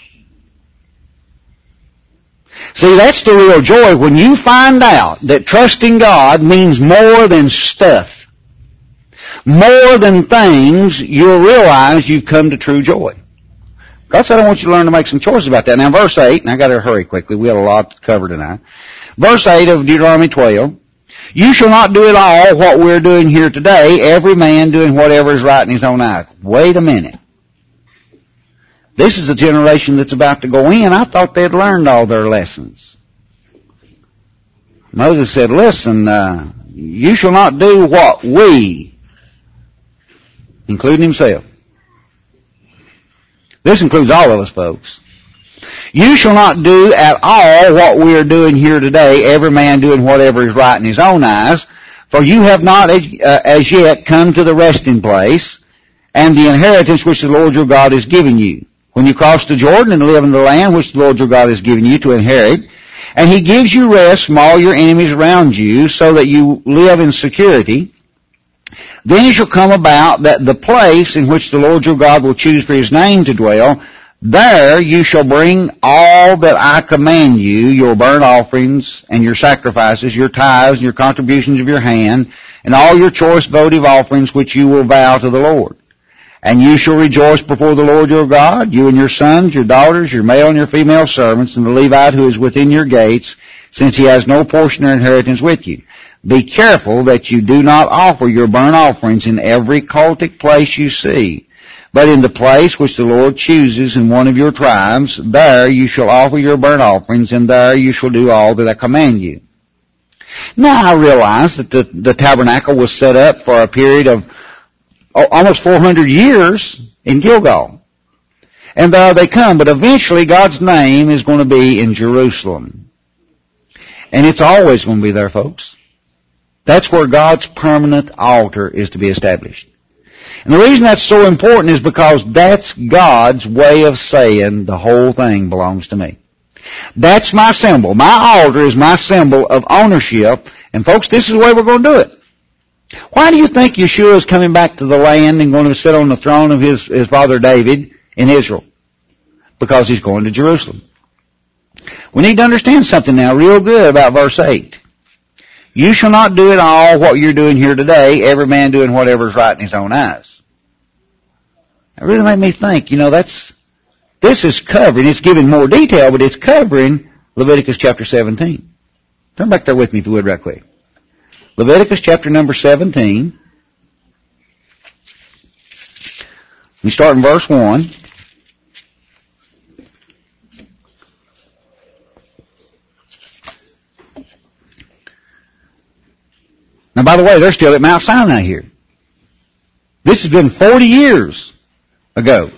See, that's the real joy. When you find out that trusting God means more than stuff, more than things, you'll realize you've come to true joy. God said, I want you to learn to make some choices about that. Now, verse 8, and I got to hurry quickly. We have a lot to cover tonight. Verse 8 of Deuteronomy 12, you shall not do at all what we're doing here today, every man doing whatever is right in his own eyes. Wait a minute. This is a generation that's about to go in. I thought they'd learned all their lessons. Moses said, listen, you shall not do what we, including himself. This includes all of us, folks. You shall not do at all what we are doing here today, every man doing whatever is right in his own eyes, for you have not as yet come to the resting place and the inheritance which the Lord your God is giving you. When you cross the Jordan and live in the land which the Lord your God has given you to inherit, and He gives you rest from all your enemies around you, so that you live in security, then it shall come about that the place in which the Lord your God will choose for His name to dwell, there you shall bring all that I command you, your burnt offerings and your sacrifices, your tithes and your contributions of your hand, and all your choice votive offerings which you will vow to the Lord. And you shall rejoice before the Lord your God, you and your sons, your daughters, your male and your female servants, and the Levite who is within your gates, since he has no portion or inheritance with you. Be careful that you do not offer your burnt offerings in every cultic place you see, but in the place which the Lord chooses in one of your tribes, there you shall offer your burnt offerings, and there you shall do all that I command you. Now I realize that the tabernacle was set up for a period of almost 400 years in Gilgal. And there they come, but eventually God's name is going to be in Jerusalem. And it's always going to be there, folks. That's where God's permanent altar is to be established. And the reason that's so important is because that's God's way of saying the whole thing belongs to me. That's my symbol. My altar is my symbol of ownership. And folks, this is the way we're going to do it. Why do you think Yeshua is coming back to the land and going to sit on the throne of his father David in Israel? Because he's going to Jerusalem. We need to understand something now real good about verse 8. You shall not do at all what you're doing here today, every man doing whatever is right in his own eyes. It really made me think, this is covering, it's giving more detail, but it's covering Leviticus chapter 17. Turn back there with me if you would right quick. Leviticus chapter number 17. We start in verse 1. Now, by the way, they're still at Mount Sinai here. This has been 40 years ago. It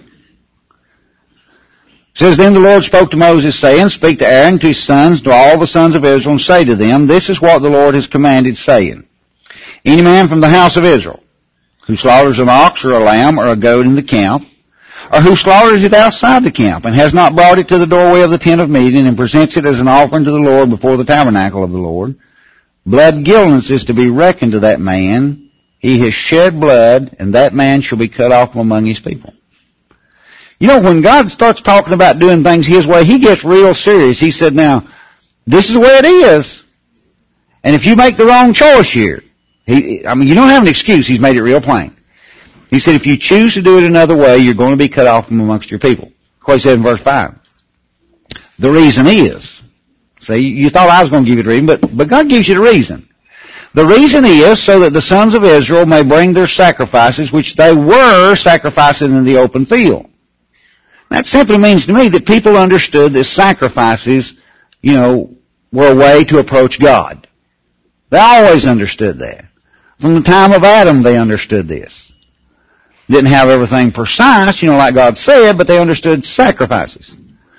says, Then the Lord spoke to Moses, saying, Speak to Aaron, to his sons, to all the sons of Israel, and say to them, This is what the Lord has commanded, saying, Any man from the house of Israel, who slaughters an ox or a lamb or a goat in the camp, or who slaughters it outside the camp, and has not brought it to the doorway of the tent of meeting, and presents it as an offering to the Lord before the tabernacle of the Lord, blood guiltiness is to be reckoned to that man. He has shed blood, and that man shall be cut off from among his people. When God starts talking about doing things his way, he gets real serious. He said, now, this is the way it is. And if you make the wrong choice here, you don't have an excuse. He's made it real plain. He said, if you choose to do it another way, you're going to be cut off from amongst your people. That's what he said in verse 5. The reason is, see, you thought I was going to give you the reason, but God gives you the reason. The reason is so that the sons of Israel may bring their sacrifices, which they were sacrificing in the open field. That simply means to me that people understood that sacrifices, were a way to approach God. They always understood that. From the time of Adam, they understood this. Didn't have everything precise, like God said, but they understood sacrifices.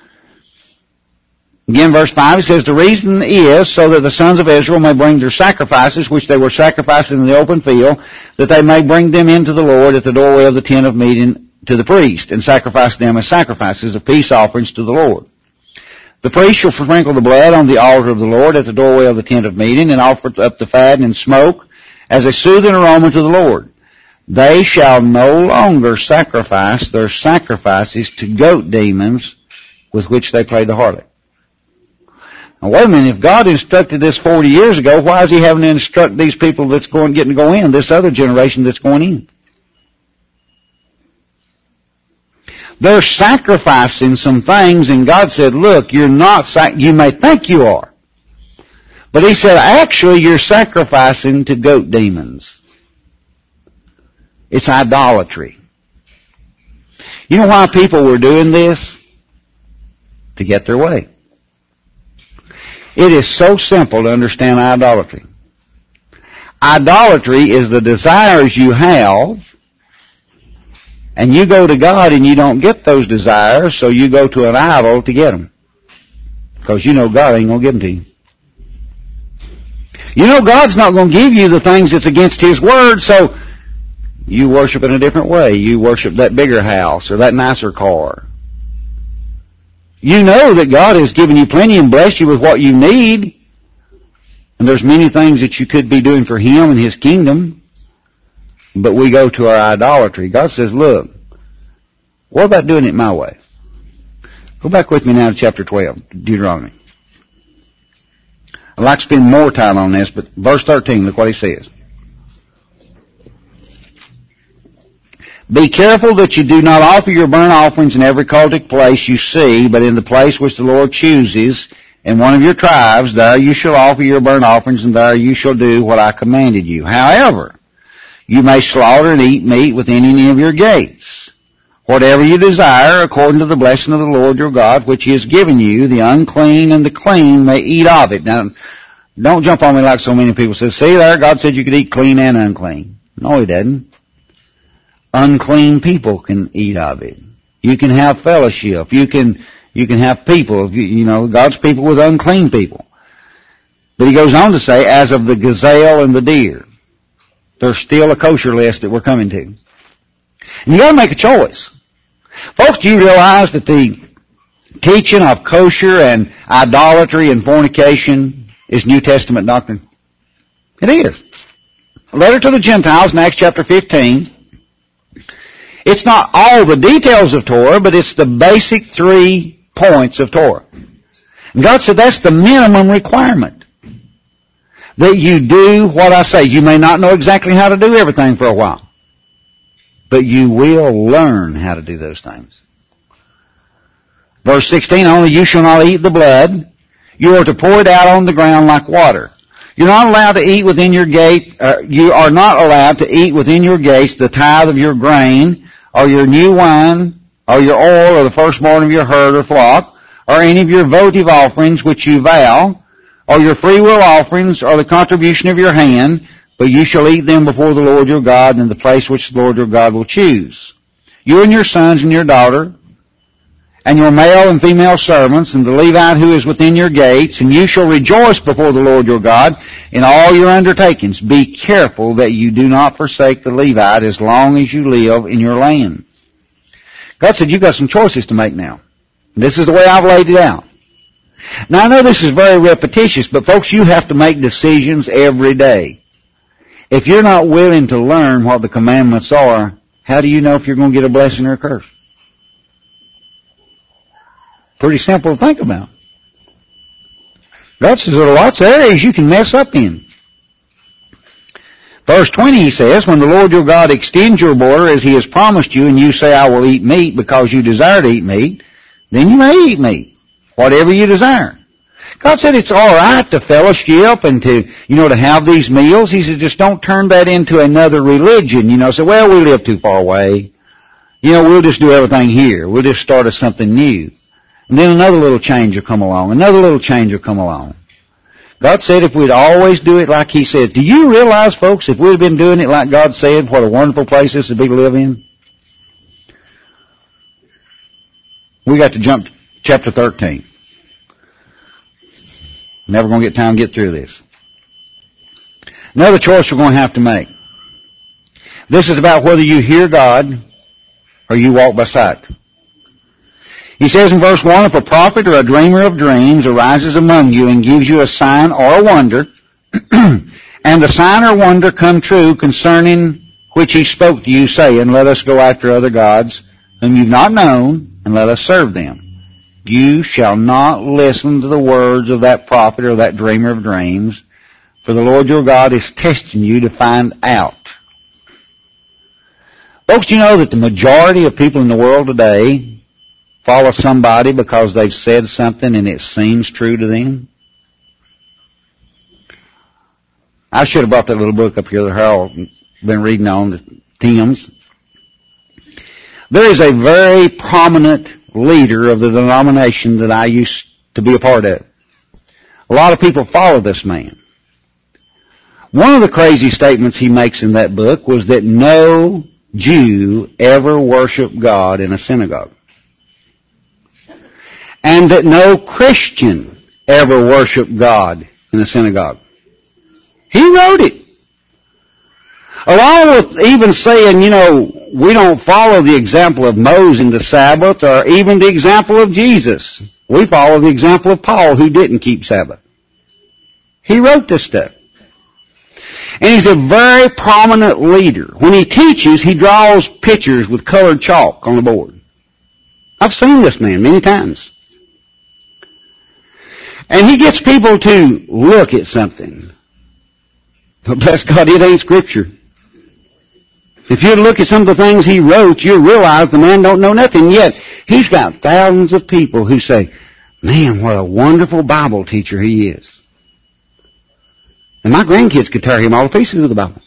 Again, verse 5, it says, The reason is so that the sons of Israel may bring their sacrifices, which they were sacrificing in the open field, that they may bring them into the Lord at the doorway of the tent of meeting to the priest, and sacrifice them as sacrifices of peace offerings to the Lord. The priest shall sprinkle the blood on the altar of the Lord at the doorway of the tent of meeting, and offer up the fat and smoke as a soothing aroma to the Lord. They shall no longer sacrifice their sacrifices to goat demons with which they play the harlot. Now wait a minute, if God instructed this 40 years ago, why is he having to instruct these people that's getting to go in, this other generation that's going in? They're sacrificing some things, and God said, look, you're not, you may think you are. But he said, actually, you're sacrificing to goat demons. It's idolatry. You know why people were doing this? To get their way. It is so simple to understand idolatry. Idolatry is the desires you have, and you go to God and you don't get those desires, so you go to an idol to get them. Because you know God ain't going to give them to you. You know God's not going to give you the things that's against His Word, so you worship in a different way. You worship that bigger house or that nicer car. You know that God has given you plenty and blessed you with what you need. And there's many things that you could be doing for Him and His kingdom. But we go to our idolatry. God says, look, what about doing it my way? Go back with me now to chapter 12, Deuteronomy. I'd like to spend more time on this, but verse 13, look what he says. Be careful that you do not offer your burnt offerings in every cultic place you see, but in the place which the Lord chooses, in one of your tribes, there you shall offer your burnt offerings, and there you shall do what I commanded you. However, you may slaughter and eat meat within any of your gates. Whatever you desire, according to the blessing of the Lord your God, which He has given you, the unclean and the clean may eat of it. Now, don't jump on me like so many people say, see there, God said you could eat clean and unclean. No, He didn't. Unclean people can eat of it. You can have fellowship. You can have people, God's people with unclean people. But He goes on to say, as of the gazelle and the deer. There's still a kosher list that we're coming to. And you gotta make a choice. Folks, do you realize that the teaching of kosher and idolatry and fornication is New Testament doctrine? It is. A letter to the Gentiles in Acts chapter 15. It's not all the details of Torah, but it's the basic 3 points of Torah. And God said that's the minimum requirement. That you do what I say. You may not know exactly how to do everything for a while, but you will learn how to do those things. Verse 16, only you shall not eat the blood. You are to pour it out on the ground like water. You're not allowed to eat within your gate, you are not allowed to eat within your gates the tithe of your grain, or your new wine, or your oil, or the firstborn of your herd or flock, or any of your votive offerings which you vow, or your freewill offerings, or the contribution of your hand, but you shall eat them before the Lord your God in the place which the Lord your God will choose. You and your sons and your daughter, and your male and female servants, and the Levite who is within your gates, and you shall rejoice before the Lord your God in all your undertakings. Be careful that you do not forsake the Levite as long as you live in your land. God said, you've got some choices to make now. This is the way I've laid it out. Now I know this is very repetitious, but folks, you have to make decisions every day. If you're not willing to learn what the commandments are, how do you know if you're going to get a blessing or a curse? Pretty simple to think about. God says there are lots of areas you can mess up in. Verse 20 he says, when the Lord your God extends your border as he has promised you, and you say, I will eat meat because you desire to eat meat, then you may eat meat, whatever you desire. God said it's all right to fellowship and to have these meals. He says just don't turn that into another religion. Say, well, we live too far away. We'll just do everything here. We'll just start us something new. And then another little change will come along. Another little change will come along. God said if we'd always do it like he said. Do you realize, folks, if we'd have been doing it like God said, what a wonderful place this would be to live in? We got to jump to chapter 13. Never going to get time to get through this. Another choice we're going to have to make. This is about whether you hear God or you walk by sight. He says in verse 1, if a prophet or a dreamer of dreams arises among you and gives you a sign or a wonder, and the sign or wonder come true concerning which he spoke to you, saying, let us go after other gods whom you've not known, and let us serve them. You shall not listen to the words of that prophet or that dreamer of dreams, for the Lord your God is testing you to find out. Folks, do you know that the majority of people in the world today follow somebody because they've said something and it seems true to them? I should have brought that little book up here that Harold been reading on, the Tim's. There is a very prominent leader of the denomination that I used to be a part of. A lot of people follow this man. One of the crazy statements he makes in that book was that no Jew ever worshiped God in a synagogue. And that no Christian ever worshiped God in a synagogue. He wrote it. Along with even saying, we don't follow the example of Moses in the Sabbath or even the example of Jesus. We follow the example of Paul, who didn't keep Sabbath. He wrote this stuff. And he's a very prominent leader. When he teaches, he draws pictures with colored chalk on the board. I've seen this man many times. And he gets people to look at something. But bless God, it ain't Scripture. If you look at some of the things he wrote, you'll realize the man don't know nothing. Yet, he's got thousands of people who say, man, what a wonderful Bible teacher he is. And my grandkids could tear him all to pieces with the Bible.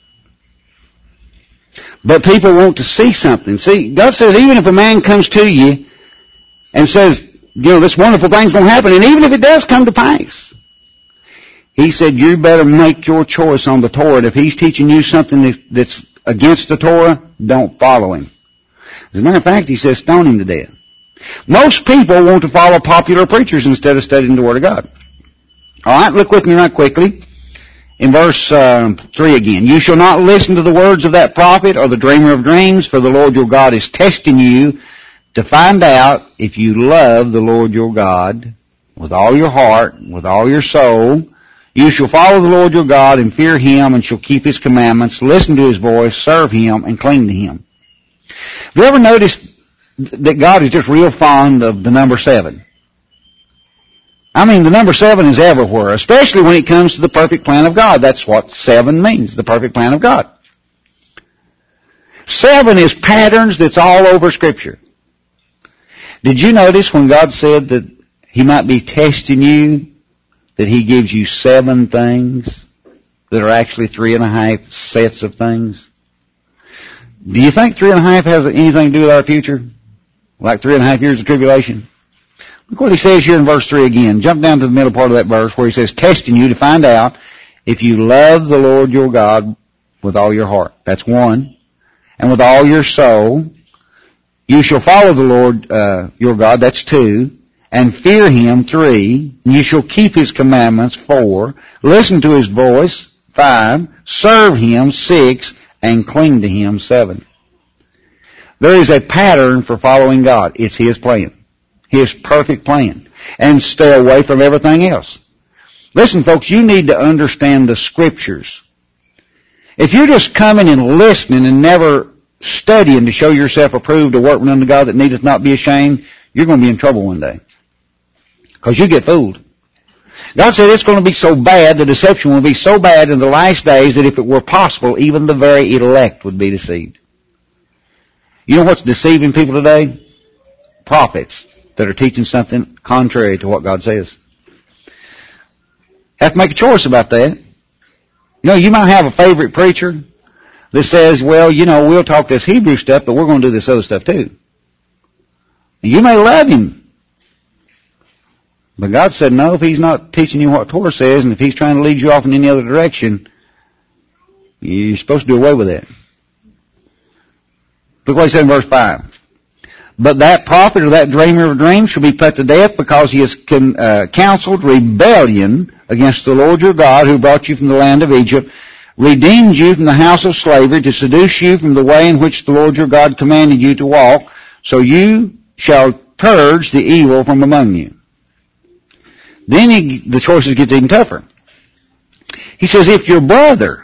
But people want to see something. See, God says even if a man comes to you and says, this wonderful thing's going to happen, and even if it does come to pass, he said, you better make your choice on the Torah. And if he's teaching you something that's against the Torah, don't follow him. As a matter of fact, he says, stone him to death. Most people want to follow popular preachers instead of studying the Word of God. All right, look with me right quickly In verse 3 again, you shall not listen to the words of that prophet or the dreamer of dreams, for the Lord your God is testing you to find out if you love the Lord your God with all your heart, with all your soul. You shall follow the Lord your God and fear Him and shall keep His commandments, listen to His voice, serve Him, and cling to Him. Have you ever noticed that God is just real fond of the number 7? I mean, the number 7 is everywhere, especially when it comes to the perfect plan of God. That's what 7 means, the perfect plan of God. 7 is patterns that's all over Scripture. Did you notice when God said that He might be testing you, that He gives you 7 things that are actually 3.5 sets of things? Do you think 3.5 has anything to do with our future? Like 3.5 years of tribulation? Look what He says here in verse 3 again. Jump down to the middle part of that verse where He says, testing you to find out if you love the Lord your God with all your heart. That's 1. And with all your soul. You shall follow the Lord your God. That's 2. And fear Him. 3. And you shall keep His commandments. 4. Listen to His voice. 5. Serve Him. 6. And cling to Him. 7. There is a pattern for following God. It's His plan. His perfect plan. And stay away from everything else. Listen, folks, you need to understand the Scriptures. If you're just coming and listening and never studying to show yourself approved, a workman unto God that needeth not be ashamed, you're going to be in trouble one day. Because you get fooled. God said it's going to be so bad, the deception will be so bad in the last days that if it were possible, even the very elect would be deceived. You know what's deceiving people today? Prophets that are teaching something contrary to what God says. Have to make a choice about that. You know, you might have a favorite preacher that says, well, you know, we'll talk this Hebrew stuff, but we're going to do this other stuff too. And you may love him. But God said, no, if He's not teaching you what Torah says, and if He's trying to lead you off in any other direction, you're supposed to do away with that. Look what He said in verse 5. But that prophet or that dreamer of dreams shall be put to death because he has counseled rebellion against the Lord your God who brought you from the land of Egypt, redeemed you from the house of slavery to seduce you from the way in which the Lord your God commanded you to walk, so you shall purge the evil from among you. Then the choices get even tougher. He says, if your brother,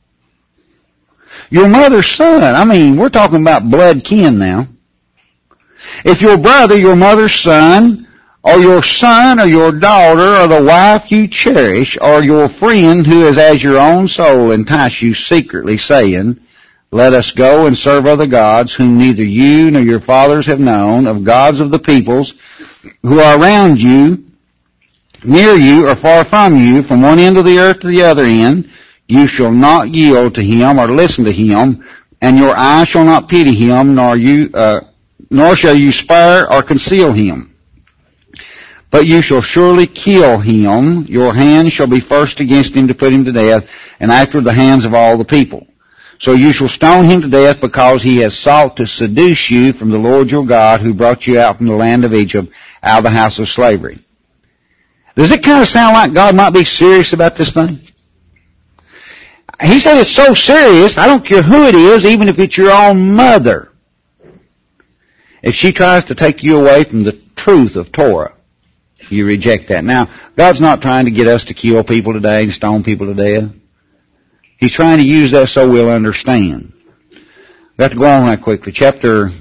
your mother's son, I mean, we're talking about blood kin now. If your brother, your mother's son, or your son or your daughter, or the wife you cherish, or your friend who is as your own soul entice you secretly, saying, let us go and serve other gods, whom neither you nor your fathers have known, of gods of the peoples who are around you, near you or far from you, from one end of the earth to the other end, you shall not yield to him or listen to him, and your eye shall not pity him, nor shall you spare or conceal him. But you shall surely kill him. Your hand shall be first against him to put him to death, and after the hands of all the people. So you shall stone him to death because he has sought to seduce you from the Lord your God who brought you out from the land of Egypt, out of the house of slavery. Does it kind of sound like God might be serious about this thing? He said it's so serious, I don't care who it is, even if it's your own mother. If she tries to take you away from the truth of Torah, you reject that. Now, God's not trying to get us to kill people today and stone people to death. He's trying to use that so we'll understand. We have to go on right quickly. I'm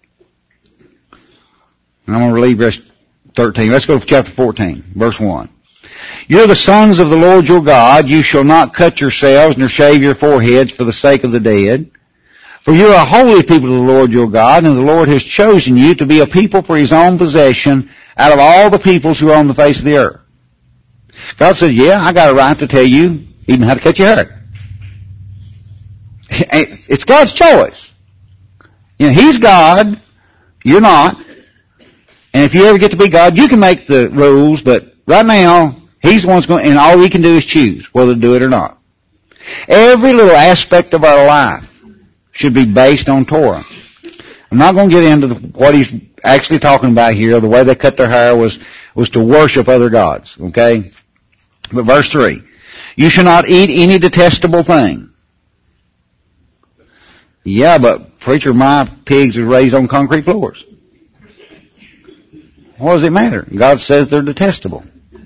going to leave verse 13. Let's go to chapter 14, verse 1. You're the sons of the Lord your God. You shall not cut yourselves nor shave your foreheads for the sake of the dead. For you are a holy people to the Lord your God, and the Lord has chosen you to be a people for His own possession out of all the peoples who are on the face of the earth. God said, yeah, I got a right to tell you even how to cut your hair. It's God's choice. You know, He's God, you're not. And if you ever get to be God, you can make the rules, but right now, He's the one that's going, and all we can do is choose whether to do it or not. Every little aspect of our life should be based on Torah. I'm not going to get into what he's actually talking about here. The way they cut their hair was to worship other gods, okay? But verse 3, You shall not eat any detestable thing. Yeah, but preacher, my pigs are raised on concrete floors. What does it matter? God says they're detestable.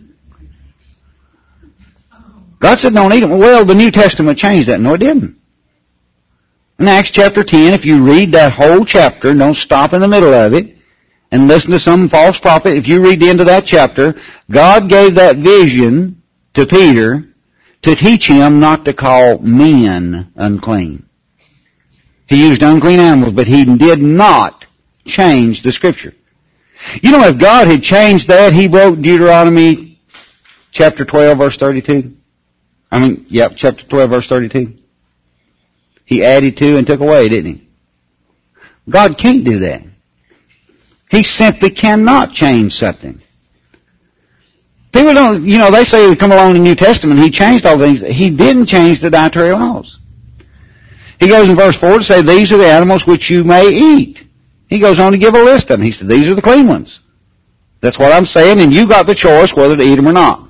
God said don't eat them. Well, the New Testament changed that. No, it didn't. In Acts chapter 10, if you read that whole chapter, don't stop in the middle of it and listen to some false prophet. If you read the end of that chapter, God gave that vision to Peter to teach him not to call men unclean. He used unclean animals, but he did not change the Scripture. You know, if God had changed that, He wrote Deuteronomy chapter 12, verse 32. Chapter 12, verse 32. He added to and took away, didn't He? God can't do that. He simply cannot change something. People don't, they say they come along in the New Testament, He changed all things. He didn't change the dietary laws. He goes in verse 4 to say, these are the animals which you may eat. He goes on to give a list of them. He said, these are the clean ones. That's what I'm saying, and you got the choice whether to eat them or not.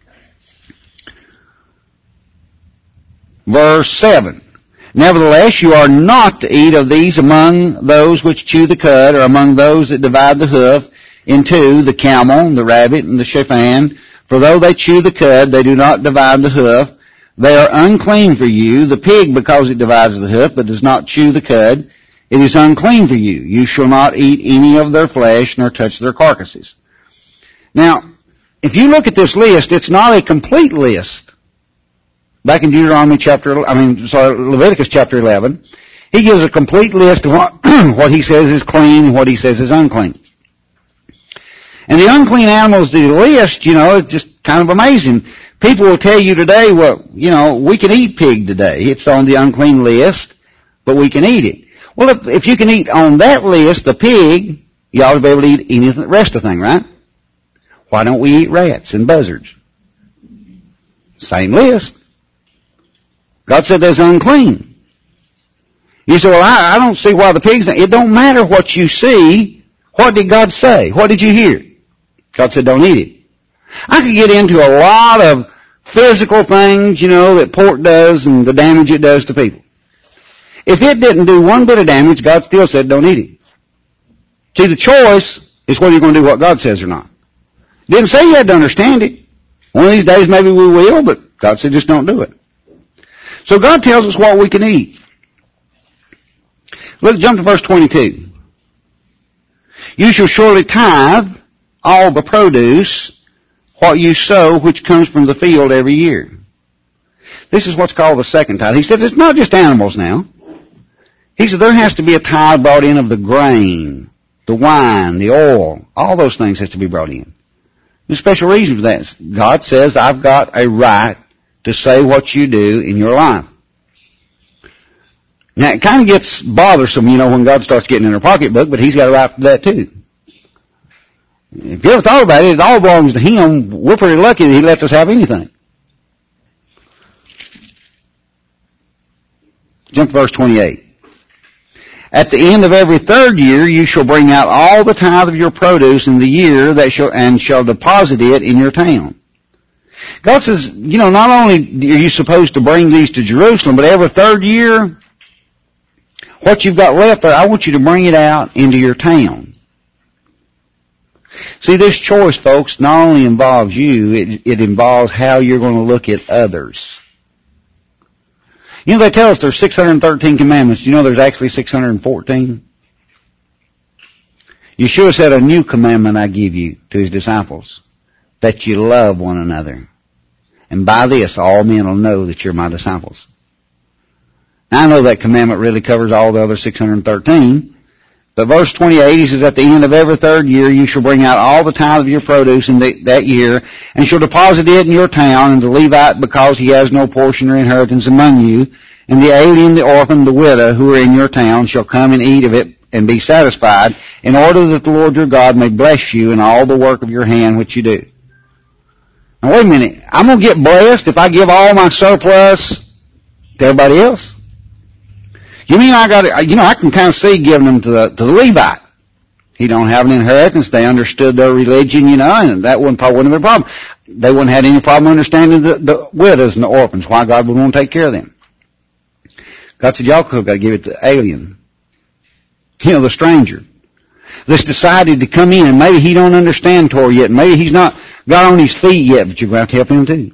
Verse 7. Nevertheless, you are not to eat of these among those which chew the cud, or among those that divide the hoof in two, the camel, the rabbit, and the shephan. For though they chew the cud, they do not divide the hoof. They are unclean for you. The pig, because it divides the hoof, but does not chew the cud, it is unclean for you. You shall not eat any of their flesh, nor touch their carcasses. Now, if you look at this list, it's not a complete list. Back in Leviticus chapter 11, he gives a complete list of what he says is clean and what he says is unclean. And the unclean animals that he lists, it's just kind of amazing. People will tell you today, we can eat pig today. It's on the unclean list, but we can eat it. Well, if you can eat on that list the pig, you ought to be able to eat any of the rest of the thing, right? Why don't we eat rats and buzzards? Same list. God said that's unclean. You say, well, I don't see why the pigs... It don't matter what you see. What did God say? What did you hear? God said don't eat it. I could get into a lot of physical things, that pork does and the damage it does to people. If it didn't do one bit of damage, God still said don't eat it. See, the choice is whether you're going to do what God says or not. Didn't say you had to understand it. One of these days maybe we will, but God said just don't do it. So God tells us what we can eat. Let's jump to verse 22. You shall surely tithe all the produce, what you sow, which comes from the field every year. This is what's called the second tithe. He said it's not just animals now. He said there has to be a tithe brought in of the grain, the wine, the oil. All those things has to be brought in. There's a special reason for that. God says, I've got a right to say what you do in your life. Now, it kind of gets bothersome, when God starts getting in our pocketbook, but He's got a right for that too. If you ever thought about it, it all belongs to Him. We're pretty lucky that He lets us have anything. Jump to verse 28. At the end of every third year, you shall bring out all the tithe of your produce in the year and shall deposit it in your town. God says, not only are you supposed to bring these to Jerusalem, but every third year, what you've got left there, I want you to bring it out into your town. See, this choice, folks, not only involves you, it involves how you're going to look at others. They tell us there's 613 commandments. There's actually 614? Yeshua said, a new commandment I give you to His disciples, that you love one another. And by this, all men will know that you're my disciples. Now, I know that commandment really covers all the other 613. But verse 28, he says, at the end of every third year, you shall bring out all the tithe of your produce in that year, and shall deposit it in your town, and the Levite, because he has no portion or inheritance among you, and the alien, the orphan, the widow, who are in your town, shall come and eat of it, and be satisfied, in order that the Lord your God may bless you in all the work of your hand which you do. Now wait a minute, I'm going to get blessed if I give all my surplus to everybody else? You mean I can kind of see giving them to the Levite. He don't have an inheritance. They understood their religion, and that wouldn't have been a problem. They wouldn't have any problem understanding the widows and the orphans, why God would want to take care of them. God said, y'all got to give it to the alien. The stranger. That's decided to come in. Maybe he don't understand Torah yet. Maybe he's not got on his feet yet, but you're going to have to help him too.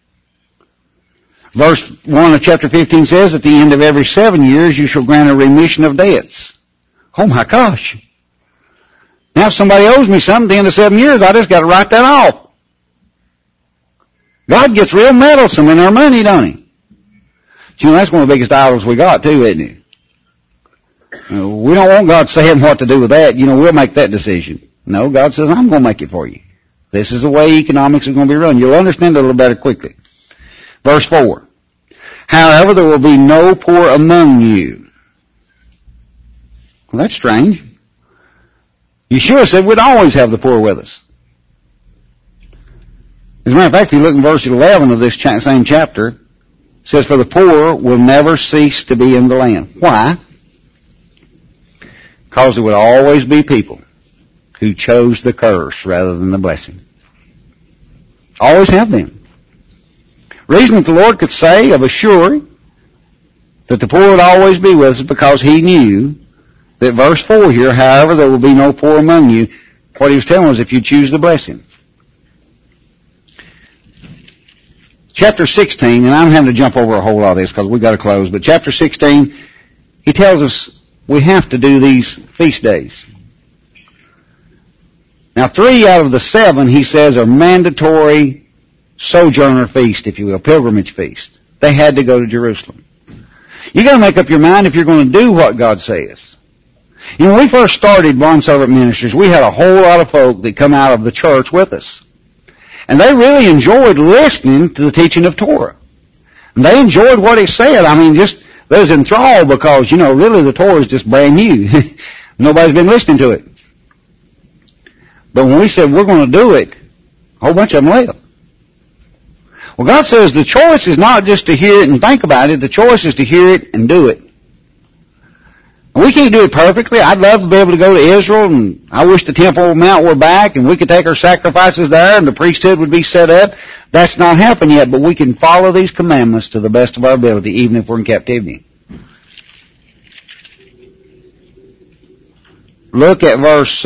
Verse 1 of chapter 15 says, at the end of every 7 years you shall grant a remission of debts. Oh my gosh. Now if somebody owes me something at the end of 7 years, I just got to write that off. God gets real meddlesome in our money, don't he? That's one of the biggest idols we got too, isn't it? We don't want God saying what to do with that. We'll make that decision. No, God says, I'm going to make it for you. This is the way economics is going to be run. You'll understand it a little better quickly. Verse 4. However, there will be no poor among you. Well, that's strange. Yeshua said we'd always have the poor with us. As a matter of fact, if you look in verse 11 of this same chapter, it says, for the poor will never cease to be in the land. Why? Because there would always be people who chose the curse rather than the blessing. Always have been. Reason that the Lord could say of a surety that the poor would always be with us because He knew that verse 4 here, however, there will be no poor among you. What He was telling us, if you choose the blessing. Chapter 16, and I'm having to jump over a whole lot of this because we've got to close, but chapter 16, He tells us we have to do these feast days. Now 3 out of the 7, He says, are mandatory sojourner feast, if you will, pilgrimage feast. They had to go to Jerusalem. You got to make up your mind if you're going to do what God says. When we first started Bondservant Ministries, we had a whole lot of folk that come out of the church with us. And they really enjoyed listening to the teaching of Torah. And they enjoyed what it said. They was enthralled because, really the Torah is just brand new. Nobody's been listening to it. But when we said we're going to do it, a whole bunch of them left. Well, God says the choice is not just to hear it and think about it. The choice is to hear it and do it. And we can't do it perfectly. I'd love to be able to go to Israel, and I wish the Temple Mount were back, and we could take our sacrifices there, and the priesthood would be set up. That's not happened yet, but we can follow these commandments to the best of our ability, even if we're in captivity. Look at verse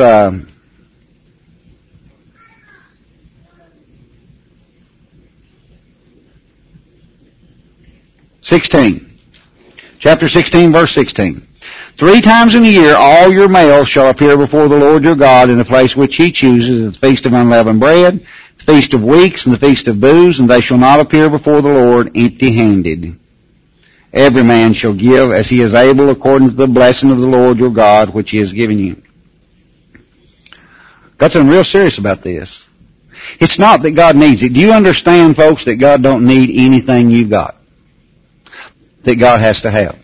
16. Chapter 16, verse 16. 3 times in a year all your males shall appear before the Lord your God in the place which He chooses, the feast of unleavened bread, the feast of weeks, and the feast of booths, and they shall not appear before the Lord empty-handed. Every man shall give as he is able according to the blessing of the Lord your God which He has given you. God's been real serious about this. It's not that God needs it. Do you understand, folks, that God don't need anything you've got? That God has to have.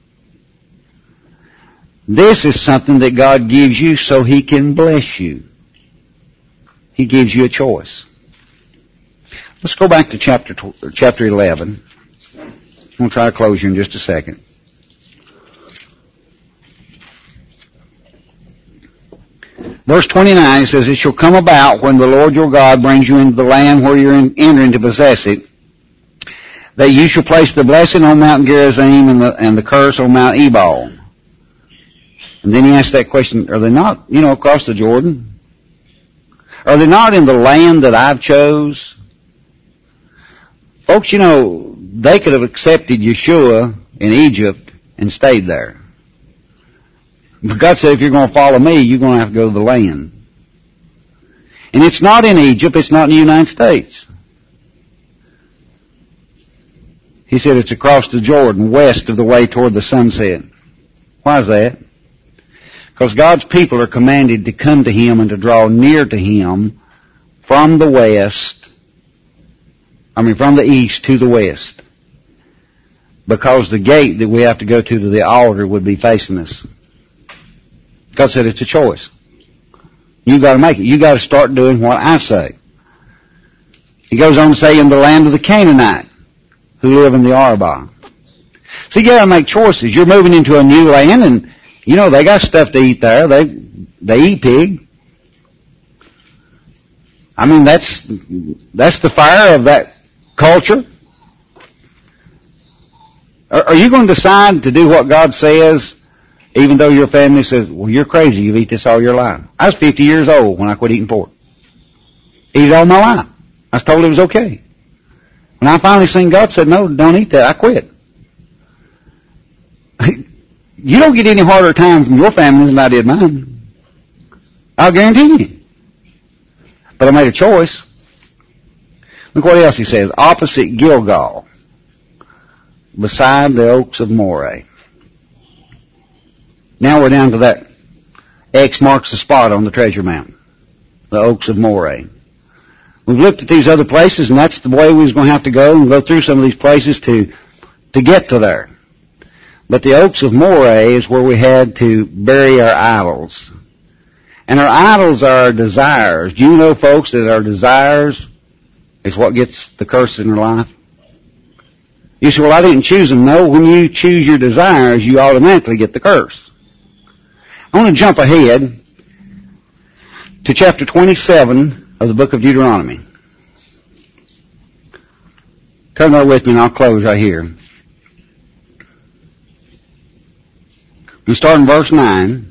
This is something that God gives you so He can bless you. He gives you a choice. Let's go back to chapter 11. I'm going to try to close here in just a second. Verse 29 says, it shall come about when the Lord your God brings you into the land where you're entering to possess it, that you shall place the blessing on Mount Gerizim and the curse on Mount Ebal. And then he asked that question, are they not, across the Jordan? Are they not in the land that I've chose? Folks, they could have accepted Yeshua in Egypt and stayed there. But God said, if you're going to follow me, you're going to have to go to the land. And it's not in Egypt, it's not in the United States. He said it's across the Jordan, west of the way toward the sunset. Why is that? Because God's people are commanded to come to Him and to draw near to Him from the east to the west. Because the gate that we have to go to the altar would be facing us. God said it's a choice. You got to make it. You got to start doing what I say. He goes on to say, in the land of the Canaanite, who live in the Arabah. So you got to make choices. You're moving into a new land, and they got stuff to eat there. they eat pig. I mean, that's the fire of that culture. Are you going to decide to do what God says, even though your family says, well, you're crazy, you've eaten this all your life? I was 50 years old when I quit eating pork. Eat it all my life. I was told it was okay. When I finally seen God said, no, don't eat that, I quit. You don't get any harder time from your family than I did mine. I'll guarantee you. But I made a choice. Look what else he says. Opposite Gilgal, beside the oaks of Moreh. Now we're down to that X marks the spot on the treasure mountain. The oaks of Moreh. We've looked at these other places, and that's the way we was going to have to go and go through some of these places to get to there. But the oaks of Moreh is where we had to bury our idols. And our idols are our desires. Do you know, folks, that our desires is what gets the curse in our life? You say, well, I didn't choose them. No, when you choose your desires, you automatically get the curse. I want to jump ahead to chapter 27 of the book of Deuteronomy. Turn there with me and I'll close right here. We start in verse 9.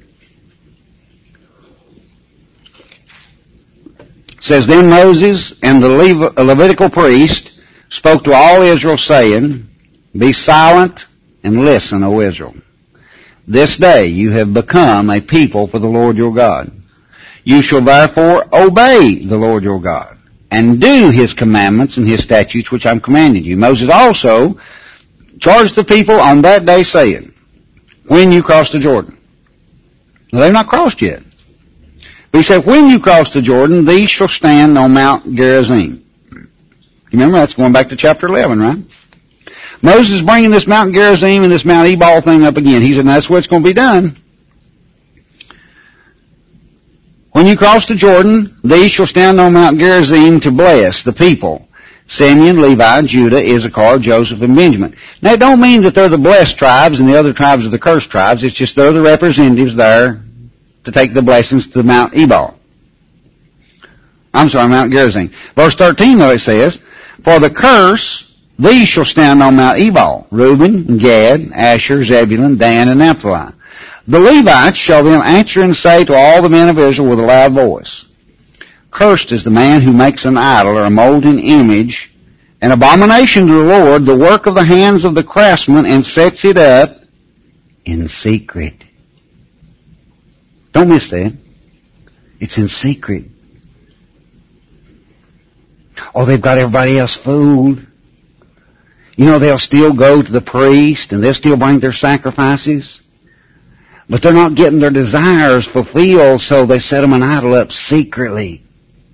It says, Then Moses and the Levitical priest spoke to all Israel, saying, Be silent and listen, O Israel. This day you have become a people for the Lord your God. You shall therefore obey the Lord your God, and do His commandments and His statutes which I'm commanding you. Moses also charged the people on that day, saying, When you cross the Jordan. Now, they've not crossed yet. But he said, When you cross the Jordan, these shall stand on Mount Gerizim. Remember, that's going back to chapter 11, right? Moses is bringing this Mount Gerizim and this Mount Ebal thing up again. He said, that's what's going to be done. When you cross the Jordan, these shall stand on Mount Gerizim to bless the people. Simeon, Levi, Judah, Issachar, Joseph, and Benjamin. Now, it don't mean that they're the blessed tribes and the other tribes are the cursed tribes. It's just they're the representatives there to take the blessings to Mount Ebal. Mount Gerizim. Verse 13, though, it says, For the curse, these shall stand on Mount Ebal, Reuben, Gad, Asher, Zebulun, Dan, and Naphtali. The Levites shall then answer and say to all the men of Israel with a loud voice, Cursed is the man who makes an idol or a molten image, an abomination to the Lord, the work of the hands of the craftsman, and sets it up in secret. Don't miss that. It's in secret. Oh, they've got everybody else fooled. You know, they'll still go to the priest and they'll still bring their sacrifices. But they're not getting their desires fulfilled, so they set them an idol up secretly.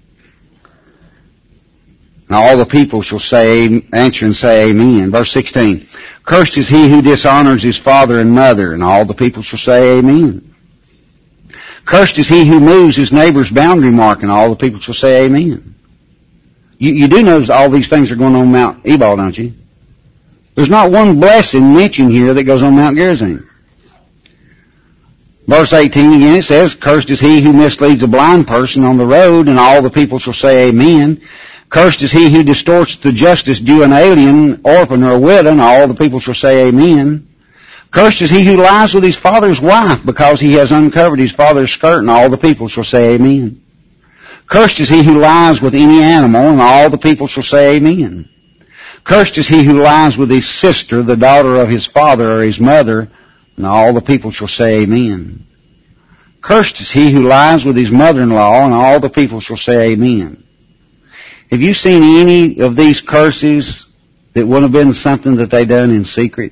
Now all the people shall answer and say amen. Verse 16. Cursed is he who dishonors his father and mother, and all the people shall say amen. Cursed is he who moves his neighbor's boundary mark, and all the people shall say amen. You do notice all these things are going on Mount Ebal, don't you? There's not one blessing mentioned here that goes on Mount Gerizim. Verse 18 again, it says, Cursed is he who misleads a blind person on the road, and all the people shall say amen. Cursed is he who distorts the justice due an alien, orphan, or a widow, and all the people shall say amen. Cursed is he who lies with his father's wife, because he has uncovered his father's skirt, and all the people shall say amen. Cursed is he who lies with any animal, and all the people shall say amen. Cursed is he who lies with his sister, the daughter of his father or his mother, and all the people shall say amen. Cursed is he who lies with his mother-in-law, and all the people shall say amen. Have you seen any of these curses that would have been something that they done in secret?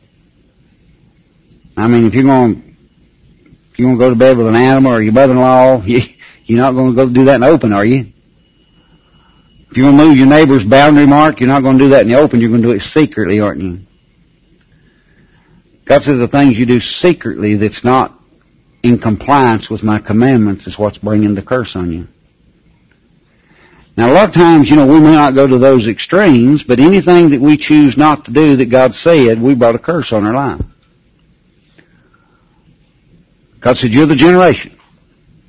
I mean, if you're going to go to bed with an animal or your mother-in-law, you're not going to go do that in the open, are you? If you're going to move your neighbor's boundary mark, you're not going to do that in the open. You're going to do it secretly, aren't you? God says the things you do secretly that's not in compliance with my commandments is what's bringing the curse on you. Now, a lot of times, we may not go to those extremes, but anything that we choose not to do that God said, we brought a curse on our life. God said, you're the generation.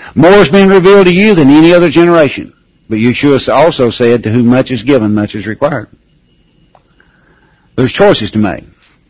More has been revealed to you than any other generation. But Yeshua also said, to whom much is given, much is required. There's choices to make.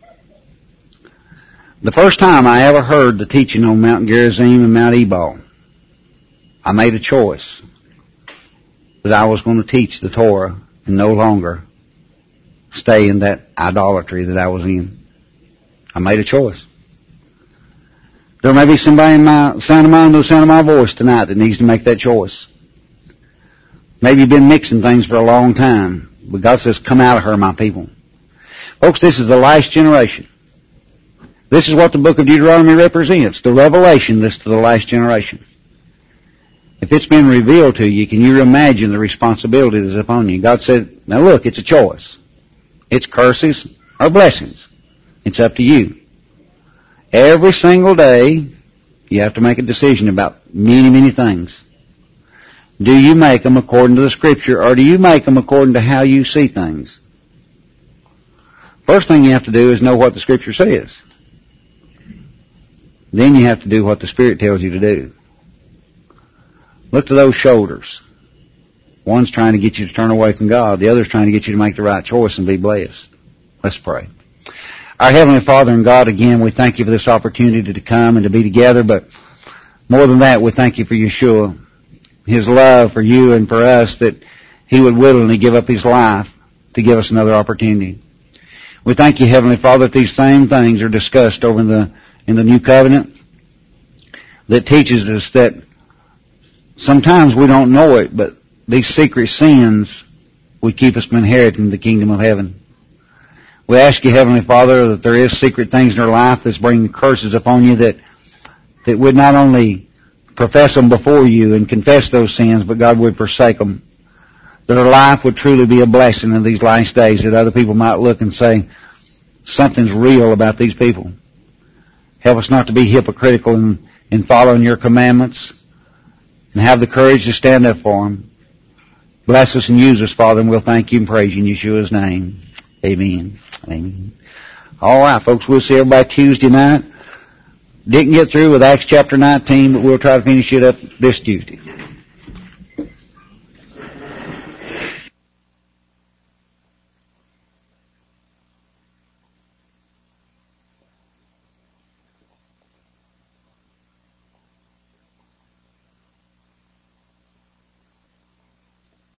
The first time I ever heard the teaching on Mount Gerizim and Mount Ebal, I made a choice that I was going to teach the Torah and no longer stay in that idolatry that I was in. I made a choice. There may be somebody in the sound of my voice tonight that needs to make that choice. Maybe you've been mixing things for a long time, but God says, come out of her, my people. Folks, this is the last generation. This is what the book of Deuteronomy represents, the revelation that's to the last generation. If it's been revealed to you, can you imagine the responsibility that's upon you? God said, now look, it's a choice. It's curses or blessings. It's up to you. Every single day, you have to make a decision about many, many things. Do you make them according to the Scripture, or do you make them according to how you see things? First thing you have to do is know what the Scripture says. Then you have to do what the Spirit tells you to do. Look to those shoulders. One's trying to get you to turn away from God. The other's trying to get you to make the right choice and be blessed. Let's pray. Our Heavenly Father and God, again, we thank you for this opportunity to come and to be together, but more than that, we thank you for Yeshua, His love for you and for us, that He would willingly give up His life to give us another opportunity. We thank you, Heavenly Father, that these same things are discussed over in the New Covenant that teaches us that sometimes we don't know it, but these secret sins would keep us from inheriting the kingdom of heaven. We ask you, Heavenly Father, that there is secret things in our life that's bringing curses upon you that would not only profess them before you and confess those sins, but God would forsake them. That our life would truly be a blessing in these last days, that other people might look and say, something's real about these people. Help us not to be hypocritical in following your commandments, and have the courage to stand up for them. Bless us and use us, Father, and we'll thank you and praise you in Yeshua's name. Amen. Amen. All right, folks, we'll see everybody Tuesday night. Didn't get through with Acts chapter 19, but we'll try to finish it up this Tuesday.